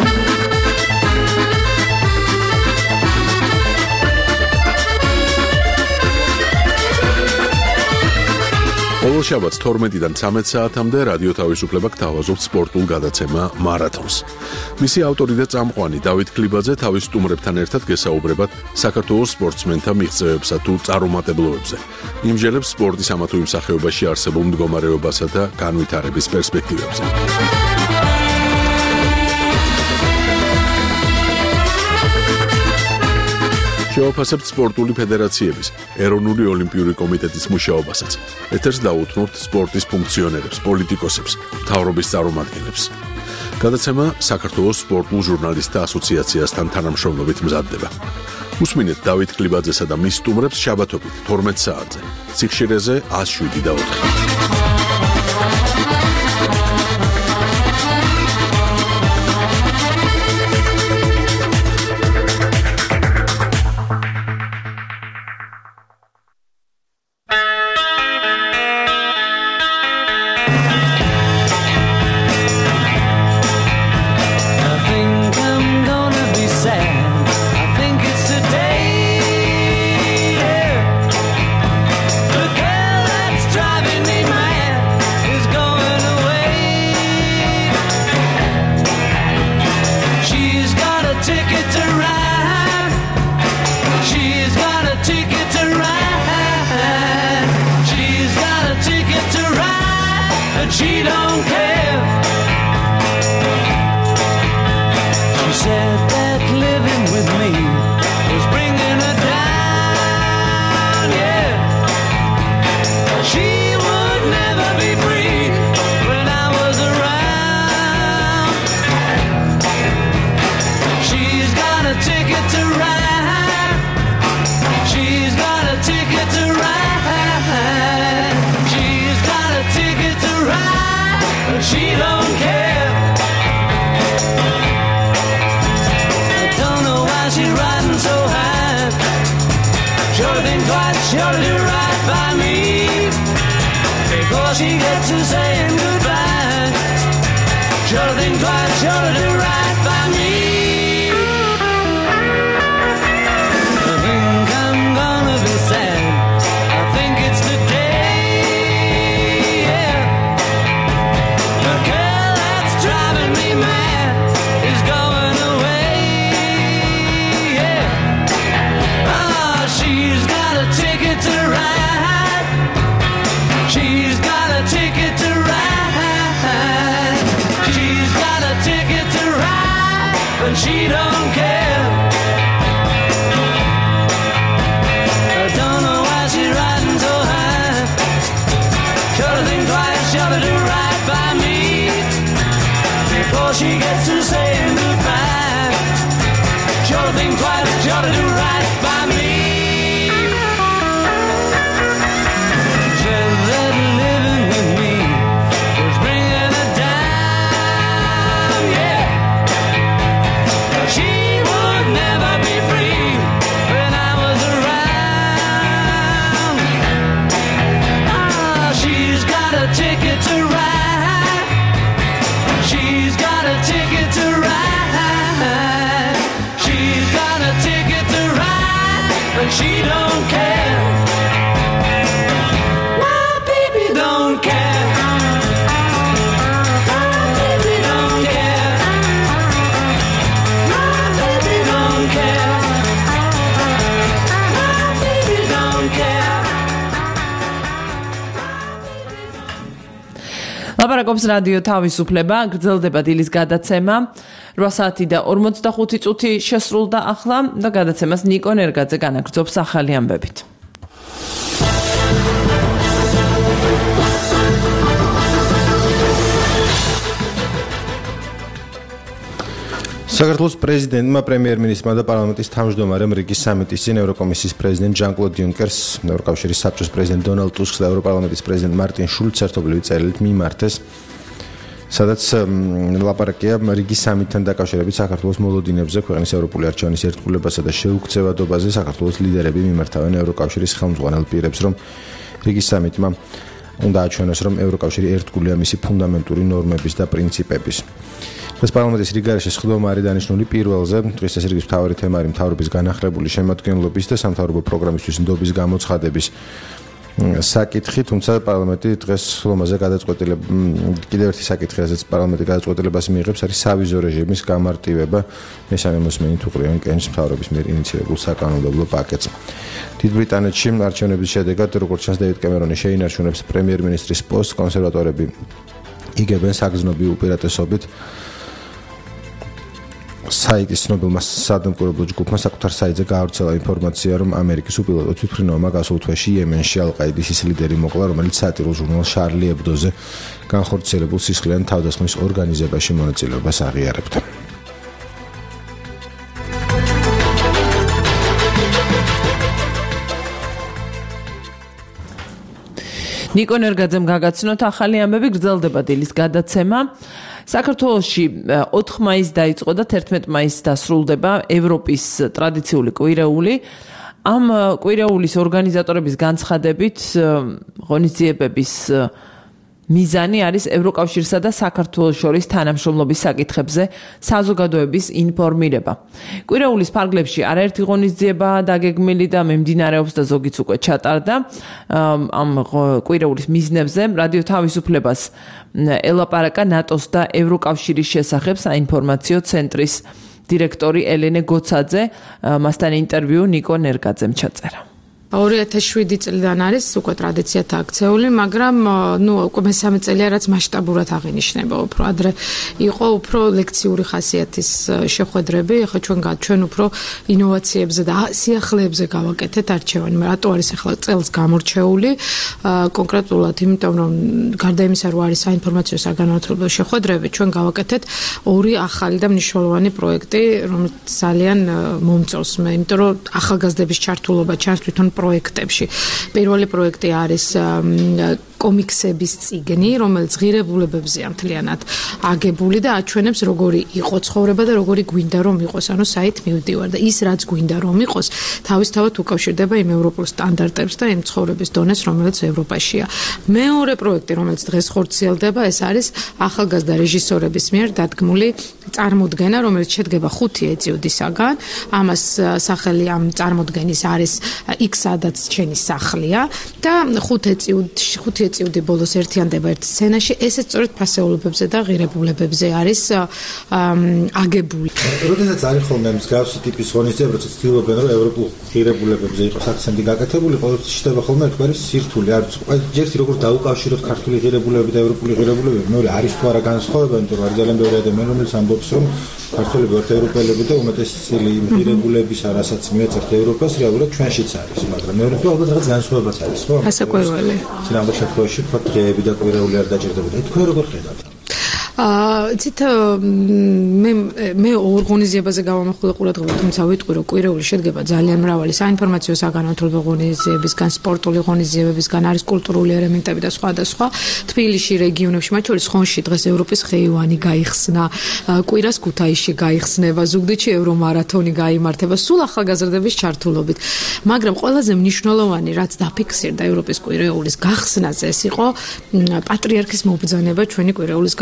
ყოველ შაბათს 12-დან 13 საათამდე რადიო თავისუფლება გთავაზობს სპორტულ გადაცემა მარათონს. მისი ავტორი და წამყვანი დავით ქლიბაძე თავის სტუმრებთან ერთად გესაუბრებათ საქართველოს სპორტსმენთა მიღწევებსა თუ წარუმატებლობებზე. იმჯერებს სპორტის ამა თუ იმ სახეობაში არსებულ მდგომარეობასა და განვითარების პერსპექტივებზე. შევაფასებთ სპორტული ფედერაციების, ეროვნული ოლიმპიური კომიტეტის მუშაობასაც. ეთერს დაუთმობთ სპორტის ფუნქციონერებს, პოლიტიკოსებს, მთავრობის წარმომადგენლებს. გადაცემა საქართველოს სპორტულ ჟურნალისტთა ასოციაციასთან თანამშრომლობით მზადდება. უსმინეთ დავით ქლიბაძესა და მის სტუმრებს შაბათობით 12 საათზე. სიხშირეზე 107.4. ლაპარაკობს რადიო თავისუფლება, გრძელდება დილის გადაცემა. 8 საათი და 45 წუთი შესრულდა ახლა და გადაცემას ნიკო ნერგაძე განაგრძობს ახალი ამბებით. საქართველოს პრეზიდენტმა, პრემიერ-მინისტრმა და პარლამენტის თავმჯდომარემ რიგის სამიტის წინ ევროკომისიის პრეზიდენტ ჟან-კლოდ იუნკერს, ევროკავშირის საბჭოს პრეზიდენტ დონალდ ტუსკს და ევროპარლამენტის პრეზიდენტ მარტინ შულცს ერთობლივი წერილით მიმართეს, სადაც ლაპარაკია რიგის სამიტთან დაკავშირებით საქართველოს მოლოდინებზე, ქვეყნის ევროპული არჩევანის ერთგულებასა და შეუქცევადობაზე. საქართველოს ლიდერები მიმართავენ ევროკავშირის ხელმძღვანელ პირებს, რომ რიგის სამიტმა უნდა აჩვენოს, რომ ევროკავშირი ერთგულია მისი ფუნდამენტური ნორმების და პრინციპების. ეს პარლამენტის რიგარეშე სხდომა არის დანიშნული პირველზე. დღეს ეს რიგის მთავარი თემა არის მთავრობის განახლებული შემადგენლობის და სამთავრობო პროგრამისთვის ნდობის გამოცხადების საკითხი, თუმცა პარლამენტი დღეს სხდომაზე გადაწყვეტილება კიდევ ერთი საკითხი, რასაც პარლამენტი გადაწყვეტილებას მიიღებს, არის სავიზო რეჟიმის გამარტივება მესამე მოსმენით უყრიან კენჭს მთავრობის მიერ ინიციირებულ საკანონმდებლო პაკეტს. დიდ ბრიტანეთში არჩევნების შედეგად, როგორც ჩანს, დევიდ კემერონი შეინარჩუნებს პრემიერ-მინისტრის პოსტს, კონსერვატორები იგებენ საგრძნობი უპირატესობით. საიტის ცნობილმა სადამკვირვებლო ჯგუფმა საკუთარ საიტზე გაავრცელა ინფორმაცია, რომ ამერიკის უპილოტო თვითმფრინავმა გასულ თვეში იემენში ალ-ყაიდის ის ლიდერი მოკლა, რომელიც სატირულ ჟურნალ შარლი ებდოზე განხორციელებულ სისხლიან თავდასხმის ორგანიზებაში მონაწილეობას აღიარებდა. ნიკო ნერგაძემ გაგაცნოთ ახალი ამბები, გრძელდება დილის გადაცემა. საქართველოში 4 მაისს დაიწყო და 11 მაისს დასრულდება ევროპის ტრადიციული კვირეული. ამ კვირეულის ორგანიზატორების განცხადებით, ღონისძიებების მიზანი არის ევროკავშირსა და საქართველოს შორის თანამშრომლობის საკითხებზე საზოგადოების ინფორმირება. კვირეულის ფარგლებში არაერთი ღონისძიებაა დაგეგმილი და მიმდინარეობს და ზოგიც უკვე ჩატარდა. ამ კვირეულის მიზნებზე რადიო თავისუფლებას ელაპარაკა ნატოს და ევროკავშირის შესახებ საინფორმაციო ცენტრის დირექტორი ელენე გოცაძე. მასთან ინტერვიუ ნიკო ნერგაძემ ჩაწერა. 2007 წლიდან არის უკვე ტრადიციად აქცეული, მაგრამ უკვე მესამე წელია, რაც მასშტაბურად აღინიშნება. უფრო ადრე იყო უფრო ლექციური ხასიათის შეხვედრები, ახლა ჩვენ უფრო ინოვაციებზე და სიახლეებზე გავაკეთეთ არჩევანი. რატო არის ახლა წელს გამორჩეული? კონკრეტულად იმიტომ, რომ გარდა იმისა, რომ არის საინფორმაციო საგანმანათლებლო შეხვედრები, ჩვენ გავაკეთეთ ორი ახალი და მნიშვნელოვანი პროექტი, რომელიც ძალიან მომწონს მე, იმიტომ რომ ახალგაზრდების ჩართულობა ჩანს თვითონ პროექტებში. პირველი პროექტი არის კომიქსების წიგნი, რომელიც ღირებულებებზეა მთლიანად აგებული და აჩვენებს როგორი იყო ცხოვრება და როგორი გვინდა რომ იყოს, ანუ საით მივდივარ და ის რაც გვინდა რომ იყოს, თავისთავად უკავშირდება იმ ევროპულ სტანდარტებს და იმ ცხოვრების დონეს, რომელიც ევროპაშია. მეორე პროექტი, რომელიც დღეს ხორციელდება, ეს არის ახალგაზრდა რეჟისორების მიერ დადგმული წარმოდგენა, რომელიც შედგება 5 ეტიუდისაგან. ამას სახელი ამ წარმოდგენის არის X სადაც ჩენი სახლია და 5 ეტიუდი ბოლოს ერთიანდება ერთ სცენაში. ესეც სწორედ ფასეულობებზე და ღირებულებებზე არის აგებული. როდესაც არის ხოლმე მსგავსი ტიპის ღონისძიება, როცა ცდილობენ რომ ევროპულ ღირებულებებზე იყოს აქცენტი გაკეთებული, ყოველთვის შეიძლება ხოლმე თქვენი სირთულე არის. ერთი როგორ დაუკავშიროთ ქართული ღირებულებები და ევროპული ღირებულებები, მეორე არის თუ არა განსხვავება, იმიტომ რომ არის ძალიან ბევრი ადამიანი, რომელიც ამბობს, რომ ქართულები ვართ ევროპელები და უმეტესი წილი იმ ღირებულებისა, რასაც მიეწერთ ევროპას, რეალურად ჩვენშიც არის, მაგრამ მეორე თუ ალბათ რაღაც განსხვავებაც არის, ხო? ასაკვირველი. წინააღმდეგ შემთხვევაში თქვა დღეები და კვირეული არ დაჭირდებოდა. თქვენ როგორ ხედავთ? იცით მე ორგანიზებაზე გავამახვილე ყურადღება, თუმცა ვიტყვი რომ კვირეული შედგება ძალიან მრავალი საინფორმაციო საგანმანათლებლო ღონისძიებისგან, სპორტული ღონისძიებებისგან, არის კულტურული ელემენტები და სხვა და სხვა. თბილისში, რეგიონებში, მათ შორის ხონში დღეს ევროპის ხეივანი გაიხსნა, კვირას ქუთაისში გაიხსნება, ზუგდიდში ევრომარათონი გაიმართება, სულ ახალგაზრდების ჩართულობით. მაგრამ ყველაზე მნიშვნელოვანი, რაც დაფიქსირდა ევროპის კვირეულის გახსნაზე, ეს იყო პატრიარქის მობრძანება ჩვენი კვირეულის გახსნაზე.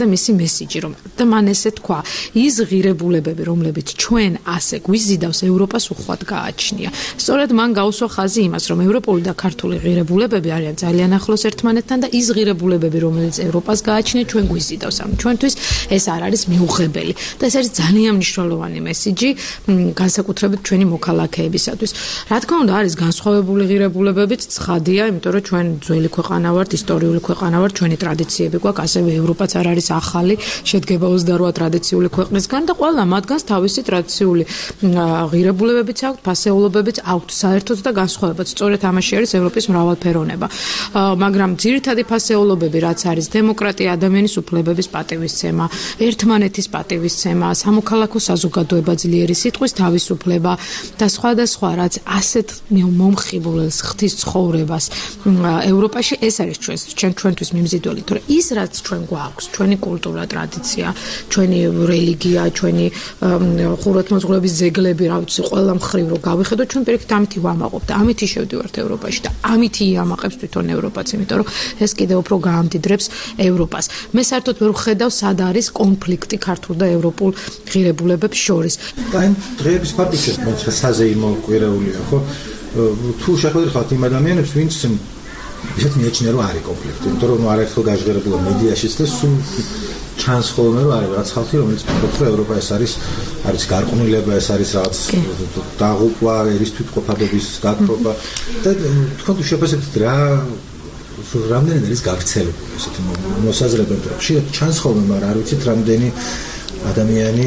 და მისი მესიჯი, რომ და მან ესე თქვა, ის ღირებულებები, რომლებიც ჩვენ ასე გვიზიდავს ევროპას უხვად გააჩნია. სწორედ მან გაუსვა ხაზი იმას, რომ ევროპული და ქართული ღირებულებები არიან ძალიან ახლოს ერთმანეთთან და ის ღირებულებები, რომელიც ევროპას გააჩნია, ჩვენ გვიზიდავს. ანუ ჩვენთვის ეს არ არის მიუღებელი და ეს არის ძალიან მნიშვნელოვანი მესიჯი განსაკუთრებით ჩვენი მოქალაქეებისათვის. რა თქმა უნდა, არის განსხვავებული ღირებულებებიც, ცხადია, იმიტომ რომ ჩვენ ძველი ქვეყანა ვართ, ისტორიული ქვეყანა ვართ, ჩვენი ტრადიციები გვაქვს, ასევე ევროპაც არ არის ახალი, შედგება 28 ტრადიციული ქვეყნისგან და ყველა მათგანს თავისი ტრადიციული ღირებულებებიც აქვთ, ფასეულობებიც აქვთ, საერთოდ და განსხვავებაც. სწორედ ამაში არის ევროპის მრავალფეროვნება. მაგრამ ძირითადი ფასეულობები, რაც არის დემოკრატია, ადამიანის უფლებების პატივისცემა, ერთმანეთის პატივისცემა, სამოქალაქო საზოგადოება, ძლიერი სიტყვის თავისუფლება და სხვა, რაც ასეთ მომხიბულელს ღვთის ცხოვრებას ევროპაში, ეს არის ჩვენთვის მიმზიდველი, თორე ის რაც ჩვენ გვაქვს, ჩვენი კულტურა, ტრადიცია, ჩვენი რელიგია, ჩვენი ხუროთმოძღვრების ძეგლები, რა ვიცი, ყველა მხრივ რო გავიხედოთ, ჩვენ პირიქით ამითი ვამაყობთ და ამითი შევდივართ ევროპაში და ამითი იამაყებს თვითონ ევროპაც, იმიტომ რომ ეს კიდევ უფრო გაამდიდრებს ევროპას. მე საერთოდ ვერ ვხედავ სად არის კონფლიქტი ქართულ და ევროპულ ღირებულებებს შორის. აი დღეების ფაქტია, მოიცა საზეიმო კვირეულია, ხო? თუ შეხვედრიხავთ იმ ადამიანებს, ვინც ისეთ მიეჩნია, რომ არის კონფლიქტი, იმიტომ რომ არაერთხელ გაჟღერებულა მედიაშიც და სულ ჩანს ხოლმე, რომ არის რაღაც ხალხი, რომელიც ფიქრობს, რომ ევროპა ეს არის გარყვნილება, ეს არის რაღაც დაღუპვა, ერისთვითყოფადობის გაქრობა და თქვენ თუ შეფასებთ რა რამდენი არის გავრცელებული ესეთი მოსაზრებები. შეიძლება ჩანს ხოლმე, მაგრამ არ ვიცით რამდენი ადამიანი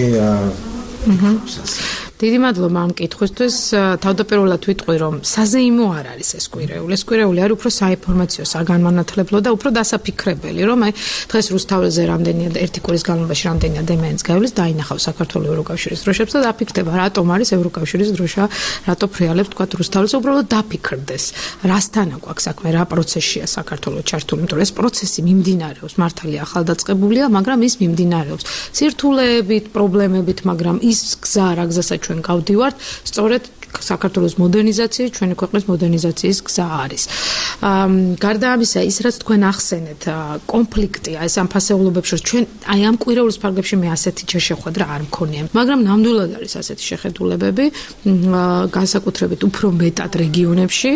დიდი მადლობა ამ კითხვისთვის. თავდაპირველად ვიტყვი, რომ საზეიმო არ არის ეს კვირეული. ეს კვირეული არის უფრო საინფორმაციო, საგანმანათლებლო და უფრო დასაფიქრებელი, რომ აი დღეს რუსთაველზე რამდენია ერთი კვირის განმავლობაში რამდენი ადამიანს გაივლის, დაინახავს საქართველოს ევროკავშირის დროშებს და დაფიქრდება, რატომ არის ევროკავშირის დროშა, რატო ფრიალებს თქვა რუსთაველზე, უბრალოდ დაფიქრდეს, რასთან აქვს საქმე, რა პროცესია საქართველოს ჩართული, იმიტომ რომ ეს პროცესი მიმდინარეობს, მართალია ახალდაწყებულია, მაგრამ ის მიმდინარეობს სირთულეებით, პრობლემებით, მაგრამ ის გზა, რა გზასაც ჩვენ გავდივართ, სწორედ საქართველოს მოდერნიზაციის, ჩვენი ქვეყნის მოდერნიზაციის გზა არის. გარდა ამისა, ის რაც თქვენ ახსენეთ, კონფლიქტი, ეს ამ ფასეულობებს შორის, ჩვენ აი ამ კვირეულის ფარგლებში მე ასეთი შეხვედრა არ მქონია. მაგრამ ნამდვილად არის ასეთი შეხედულებები, განსაკუთრებით უფრო მეტად რეგიონებში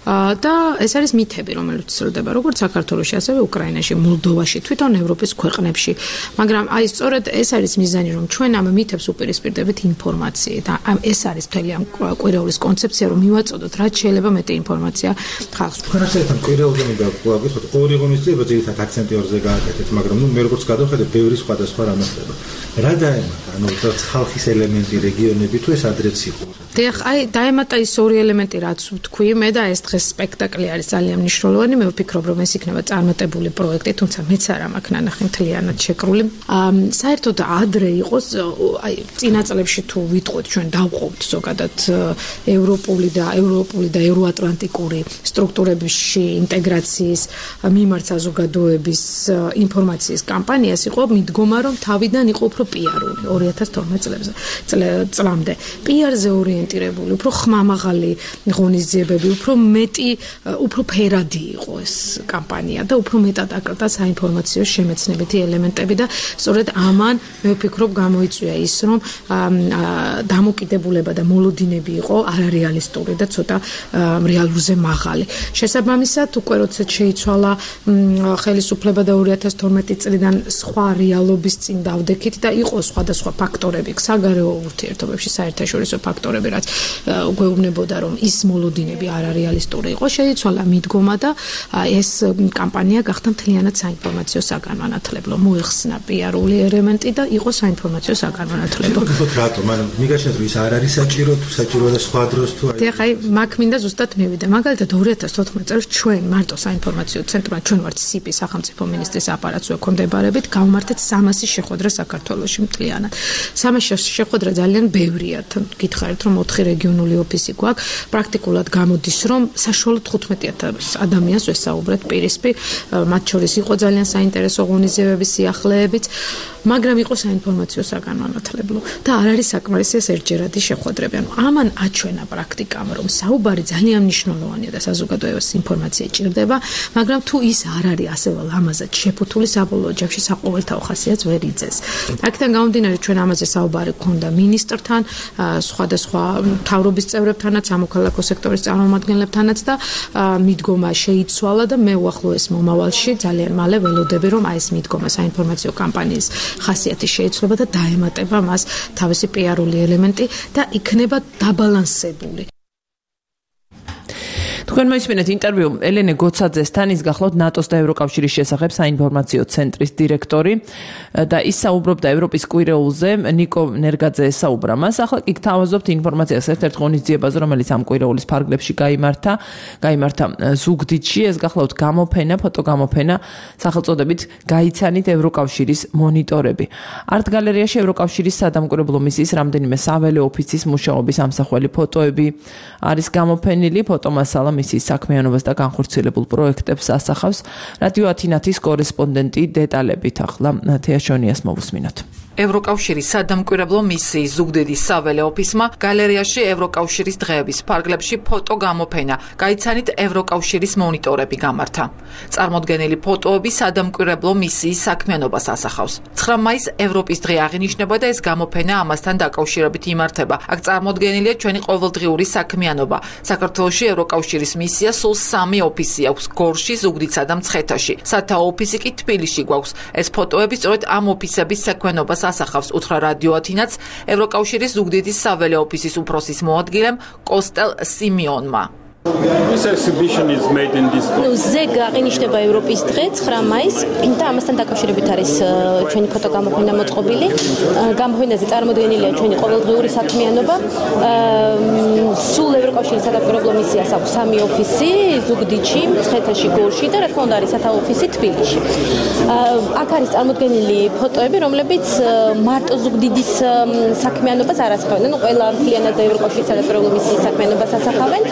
და ეს არის მითები, რომელიც ცდილდება როგორც საქართველოში, ასევე უკრაინაში, მოლდოვაში, თვითონ ევროპის ქვეყნებში. მაგრამ აი სწორედ ეს არის მიზანი, რომ ჩვენ ამ მითებს უპირისპირდებით ინფორმაციით. და ეს არის მთელი ამ კვირეულის კონცეფცია, რომ მივაწოდოთ, რაც შეიძლება მეტი ინფორმაცია ხალხს. თქვენ ახლა კვირეულზე მიგაგუაგეთ, ორი ღონისძიება ძირითადად აქცენტი ორზე გააკეთეთ, მაგრამ მე როგორც გადავხედე, ბევრი სხვადასხვა რამე ხდება. რა დაემატა, ანუ ხალხის ელემენტი, რეგიონები თუ ეს ადრეც იყო? დიახ, აი დაემატა ის ორი ელემენტი, რაც ვთქვი, მე და ეს დღეს სპექტაკლი არის ძალიან მნიშვნელოვანი. მე ვფიქრობ, რომ ეს იქნება წარმატებული პროექტი, თუმცა მეც არ მაქვს ნანახი მთლიანად შეკრული. საერთოდ ადრე იყოს, აი წინა წლებში თუ ვიტყვით, ჩვენ დავყავთ ზოგადად ევროპული და ევროატლანტიკური სტრუქტურებში ინტეგრაციის მიმართ საზოგადოების ინფორმაციის კამპანიას, იყო მიდგომა, რომ თავიდან იყო უფრო პიარული 2012 წლამდე. პიარზე ორიენტირებული, უფრო ხმამაღალი ღონისძიებები, უფრო მეტი, უფრო ფერადი იყო ეს კამპანია და უფრო მეტად აკრდა საინფორმაციო შემეცნებითი ელემენტები და სწორედ ამან მე ვფიქრობ გამოიწვია ის, რომ დამოკიდებულება და მოლოდინები იყო არარეალისტური და ცოტა რეალურზე მაღალი. შესაბამისად, უკვე როდესაც შეიცვალა ხელისუფლება და 2012 წლიდან სხვა რეალობის წინ დავდექით და იყო სხვადასხვა ფაქტორები, საგარეო ურთიერთობებში საერთაშორისო ფაქტორები, რაც გვეუბნებოდა, რომ ის მოლოდინები არარეალისტური იყო, შეიცვალა მიდგომა და ეს კამპანია გახდა მთლიანად საინფორმაციო საგანმანათლებლო. მოიხსნა პიარული ელემენტი და იყო საინფორმაციო საგანმანათლებლო. რატომ? ანუ მიგაჩნიათ, რომ ის არ არის საჭირო, თუ საჭირო და სხვა დროს თუ არის. დიახ, აი მაგ მინდა ზუსტად მივიდე. მაგალითად 2014 წელს ჩვენ მარტო საინფორმაციო ცენტრმა, ჩვენ ვართ CIP სახელმწიფო მინისტრის აპარატს ვექონდებარებით, გავმართეთ 300 შეხვედრა საქართველოში მთლიანად. 300 შეხვედრა ძალიან ბევრია. გითხარით, რომ 4 რეგიონული ოფისი გვაქვს. პრაქტიკულად გამოდის, რომ საშუალოდ 15,000 ადამიანს ვესაუბრეთ პირისპირ, მათ შორის იყო ძალიან საინტერესო ღონისძიებების სიახლეებიც, მაგრამ იყო საინფორმაციო საგანმანათლებლო და არ არის საკმარისი ეს ერთჯერადი შეხვედრები. ანუ ამან აჩვენა პრაქტიკამ, რომ საუბარი ძალიან მნიშვნელოვანია და საზოგადოებას ინფორმაცია ჭირდება, მაგრამ თუ ის არ არის ასევე ლამაზად შეფუთული, საბოლოო ჯამში საყოველთაო ხასიათს ვერ იძენს. აქედან გამომდინარე, ჩვენ ამაზე საუბარი გქონდა მინისტრთან, სხვადასხვა მთავრობის წევრებთანაც, სამოქალაქო სექტორის წარმომადგენლებთანაც და მიდგომა შეიცვალა და მე უახლოეს მომავალში ძალიან მალე ველოდები, რომ ეს მიდგომა საინფორმაციო კამპანიის ხასიათი შეიცვლება და დაემატება მას თავისი პიარული ელემენტი და იქნება დაბალანსებული. თქვენ მოისმინეთ ინტერვიუ ელენე გოცაძესთან, ის გახლავთ ნატოს და ევროკავშირის შესახებ საინფორმაციო ცენტრის დირექტორი და ის საუბრობდა ევროპის კვირეულზე, ნიკო ნერგაძე ესაუბრა მას. ახლა კი გთავაზობთ ინფორმაციას ერთ-ერთ ღონისძიებაზე, რომელიც ამ კვირეულის ფარგლებში გაიმართა ზუგდიდში. ეს გახლავთ გამოფენა, ფოტოგამოფენა სახელწოდებით გაიცანით ევროკავშირის მონიტორები. არტ გალერეაში ევროკავშირის სადამკვირვებლო მისიის რამდენიმე საველე ოფიცის მუშაობის ამსახველი ფოტოები არის გამოფენილი. ფოტომასალა მისიის საქმიანობას და განხორციელებულ პროექტებს ასახავს. რადიო ათინათის კორესპონდენტი დეტალებით ახლა თეაშონიას მოვუსმინოთ. ევროკავშირის სადამკვირვებლო მისიის ზუგდიდის საველე ოფისმა გალერეაში ევროკავშირის დღეების ფარგლებში ფოტო გამოფენა გაიცანით ევროკავშირის მონიტორები გამართა. წარმოდგენილი ფოტოები სადამკვირვებლო მისიის საქმიანობას ასახავს. 9 მაისს ევროპის დღე აღინიშნება და ეს გამოფენა ამასთან დაკავშირებით იმართება. აქ წარმოდგენილია ჩვენი ყოველდღიური საქმიანობა. საქართველოში ევროკავშირის მისია სულ 3 ოფისი აქვს: გორში, ზუგდიდსა და მცხეთაში. სათაო ოფისი კი თბილისში გვაქვს. ეს ფოტოები სწორედ ამ ოფისების საქმიანობას ასახავს, უთხრა რადიო ათინათს ევროკავშირის ზუგდიდის საველე ოფისის უფროსის მოადგილემ კოსტელ სიმიონმა. This exhibition is made in this. ზეგ აღინიშნება ევროპის დღე 9 მაისს და ამასთან დაკავშირებით არის ჩვენი ფოტოგამოფენა მოწყობილი. გამოფენაზე წარმოდგენილია ჩვენი ყოველდღიური საქმიანობა. სულ ევროკავშირის სადამკვირვებლო მისიას აქვს 3 ოფისი: ზუგდიდში, მცხეთაში, გორში და რა თქმა უნდა არის სათაო ოფისი თბილისში. აქ არის წარმოდგენილი ფოტოები, რომლებიც მარტო ზუგდიდის საქმიანობას არ ასახავენ. ანუ ყველა მთლიანად ევროკავშირის სადამკვირვებლო მისიის საქმიანობას ასახავენ.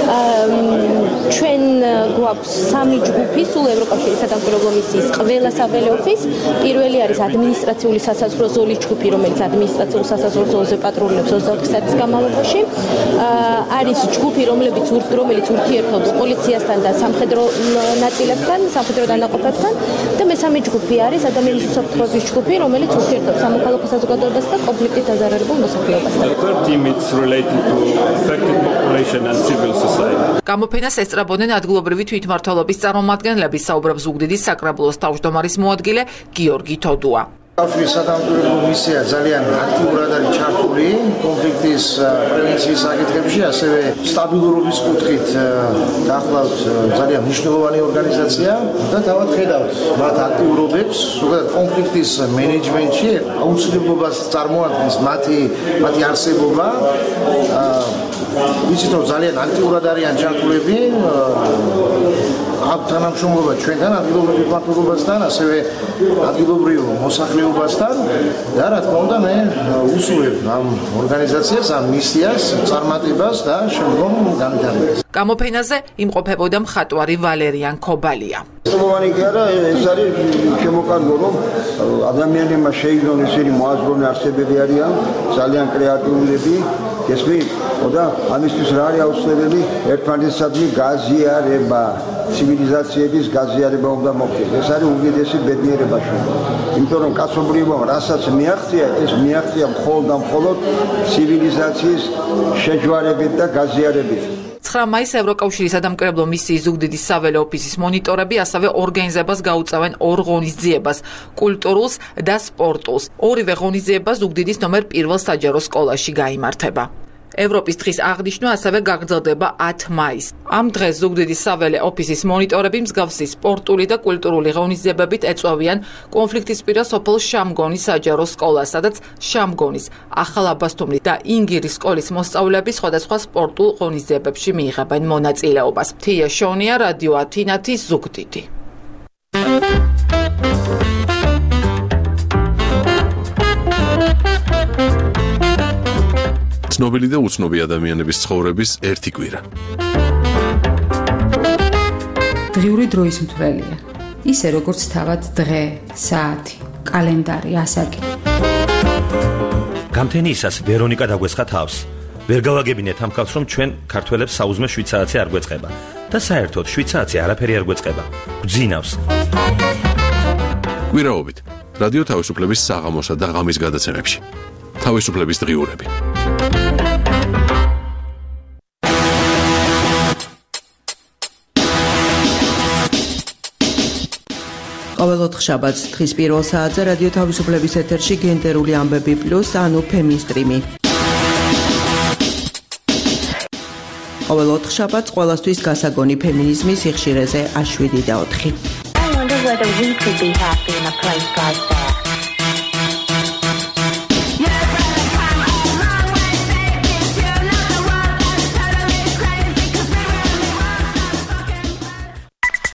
ჩვენ გვაქვს 3 ჯგუფი სულ ევროკავშირის სადამკვირვებლო მისიის ყველა საველე ოფისს. პირველი არის ადმინისტრაციული სასაზღვრო ზოლის ჯგუფი, რომელიც ადმინისტრაციულ სასაზღვრო ზოლზე პატრულობს 24 საათის განმავლობაში. არის ჯგუფი, რომელიც ურთიერთობს პოლიციასთან და სამხედრო ნაწილებთან, სამხედრო დანაყოფებთან და მესამე ჯგუფი არის ადამიანის უსაფრთხოების ჯგუფი, რომელიც ურთიერთობს სამოქალაქო საზოგადოებას და კონფლიქტით დაზარალებულ მოსახლეობასთან. The third team is related to affected population and civil society. გამოფენას ესწრებოდნენ ადგილობრივი თვითმმართველობის წარმომადგენლები, საუბრობს ზუგდიდის საკრებულოს თავმჯდომარის მოადგილე გიორგი თოდუა. ევროკავშირის სადამკვირვებლო მისია ძალიან აქტიურად არის ჩართული კონფლიქტის პრევენციის საკითხებში, ასევე სტაბილურობის კუთხით გახლავთ ძალიან მნიშვნელოვანი ორგანიზაცია და თავად ხედავთ მათ აქტიურობებს, ზოგადად კონფლიქტის მენეჯმენტში აუცილებლობას წარმოადგენს მათი არსებობა. ვიცით რომ ძალიან აქტიურად არიან ჩართულები ამ თანამშრომლობა ჩვენთან ადგილობრივ თვითმმართველობასთან, ასევე ადგილობრივ მოსახლეობასთან და რა თქმა უნდა მე უსურვებ ამ ორგანიზაციას, ამ მისიას წარმატებას და შემდგომ განვითარებას. გამოფენაზე იმყოფებოდა მხატვარი ვალერიან ქობალია. Სულოვანი კი არა, ეს არის შემოკარგო, რომ ადამიანებმა შეიგნონ ისინი მოაზროვნე არსებები არიან, ძალიან კრეატიულები, გესმით? და ამისთვის რა არის აუცილებელი? ერთმანეთისადმი გაზიარება, ცივილიზაციების გაზიარება უნდა მოხდეს. ეს არის უდიდესი ბედნიერება ჩვენ. იმიტომ რომ კაცობრიობამ რასაც მიაღწია, ეს მიაღწია მხოლოდ და მხოლოდ ცივილიზაციის შეჯვარებით და გაზიარებით. 9 მაისს ევროკავშირის სადამკვირვებლო მისიის ზუგდიდის საველე ოფისის მონიტორები ასევე ორგანიზებას გაუწევენ 2 ღონისძიებას: კულტურულს და სპორტულს. ორივე ღონისძიება ზუგდიდის ნომერ 1 საჯარო სკოლაში გაიმართება. ევროპის დღის აღნიშვნა ასევე გაგრძელდება 10 მაისს. ამ დღეს ზუგდიდის საველე ოფისის მონიტორები მსგავსი სპორტული და კულტურული ღონისძიებებით ეწვევიან კონფლიქტისპირა სოფელ შამგონის საჯარო სკოლას, სადაც შამგონის, ახალაბასთუმნის და ინგირის სკოლის მოსწავლეები სხვადასხვა სპორტულ ღონისძიებებში მიიღებენ მონაწილეობას. თია შონია, რადიო ათინათის ზუგდიდი. ცნობილი და უცნობი ადამიანების ცხოვრების ერთი კვირა. დღიური დროის მთვრელია. ისე როგორც თავად დღე, საათი, კალენდარი, ასაკი. გამთენიისას ვერონიკა დაგვესხა თავს. ვერ გავაგებინეთ ამ ხალხს, რომ ჩვენ ქართველებს საუზმე 7 საათზე არ გვეწყება და საერთოდ 7 საათზე არაფერი არ გვეწყება. გვძინავს. კვირაობით რადიო თავისუფლების საღამოსა და ღამის გადაცემებში. თავისუფლების დღიურები. ყოველ 4 შაბათს დღის პირველ საათზე რადიო თავისუფლების ეთერში გენდერული ამბები პლუს, ანუ ფემინსტრიმი. ყოველ 4 შაბათს ყველასთვის გასაგონი ფემინიზმის სიხშირეზე A7 და 4. I wonder whether we could be happy in a place like that.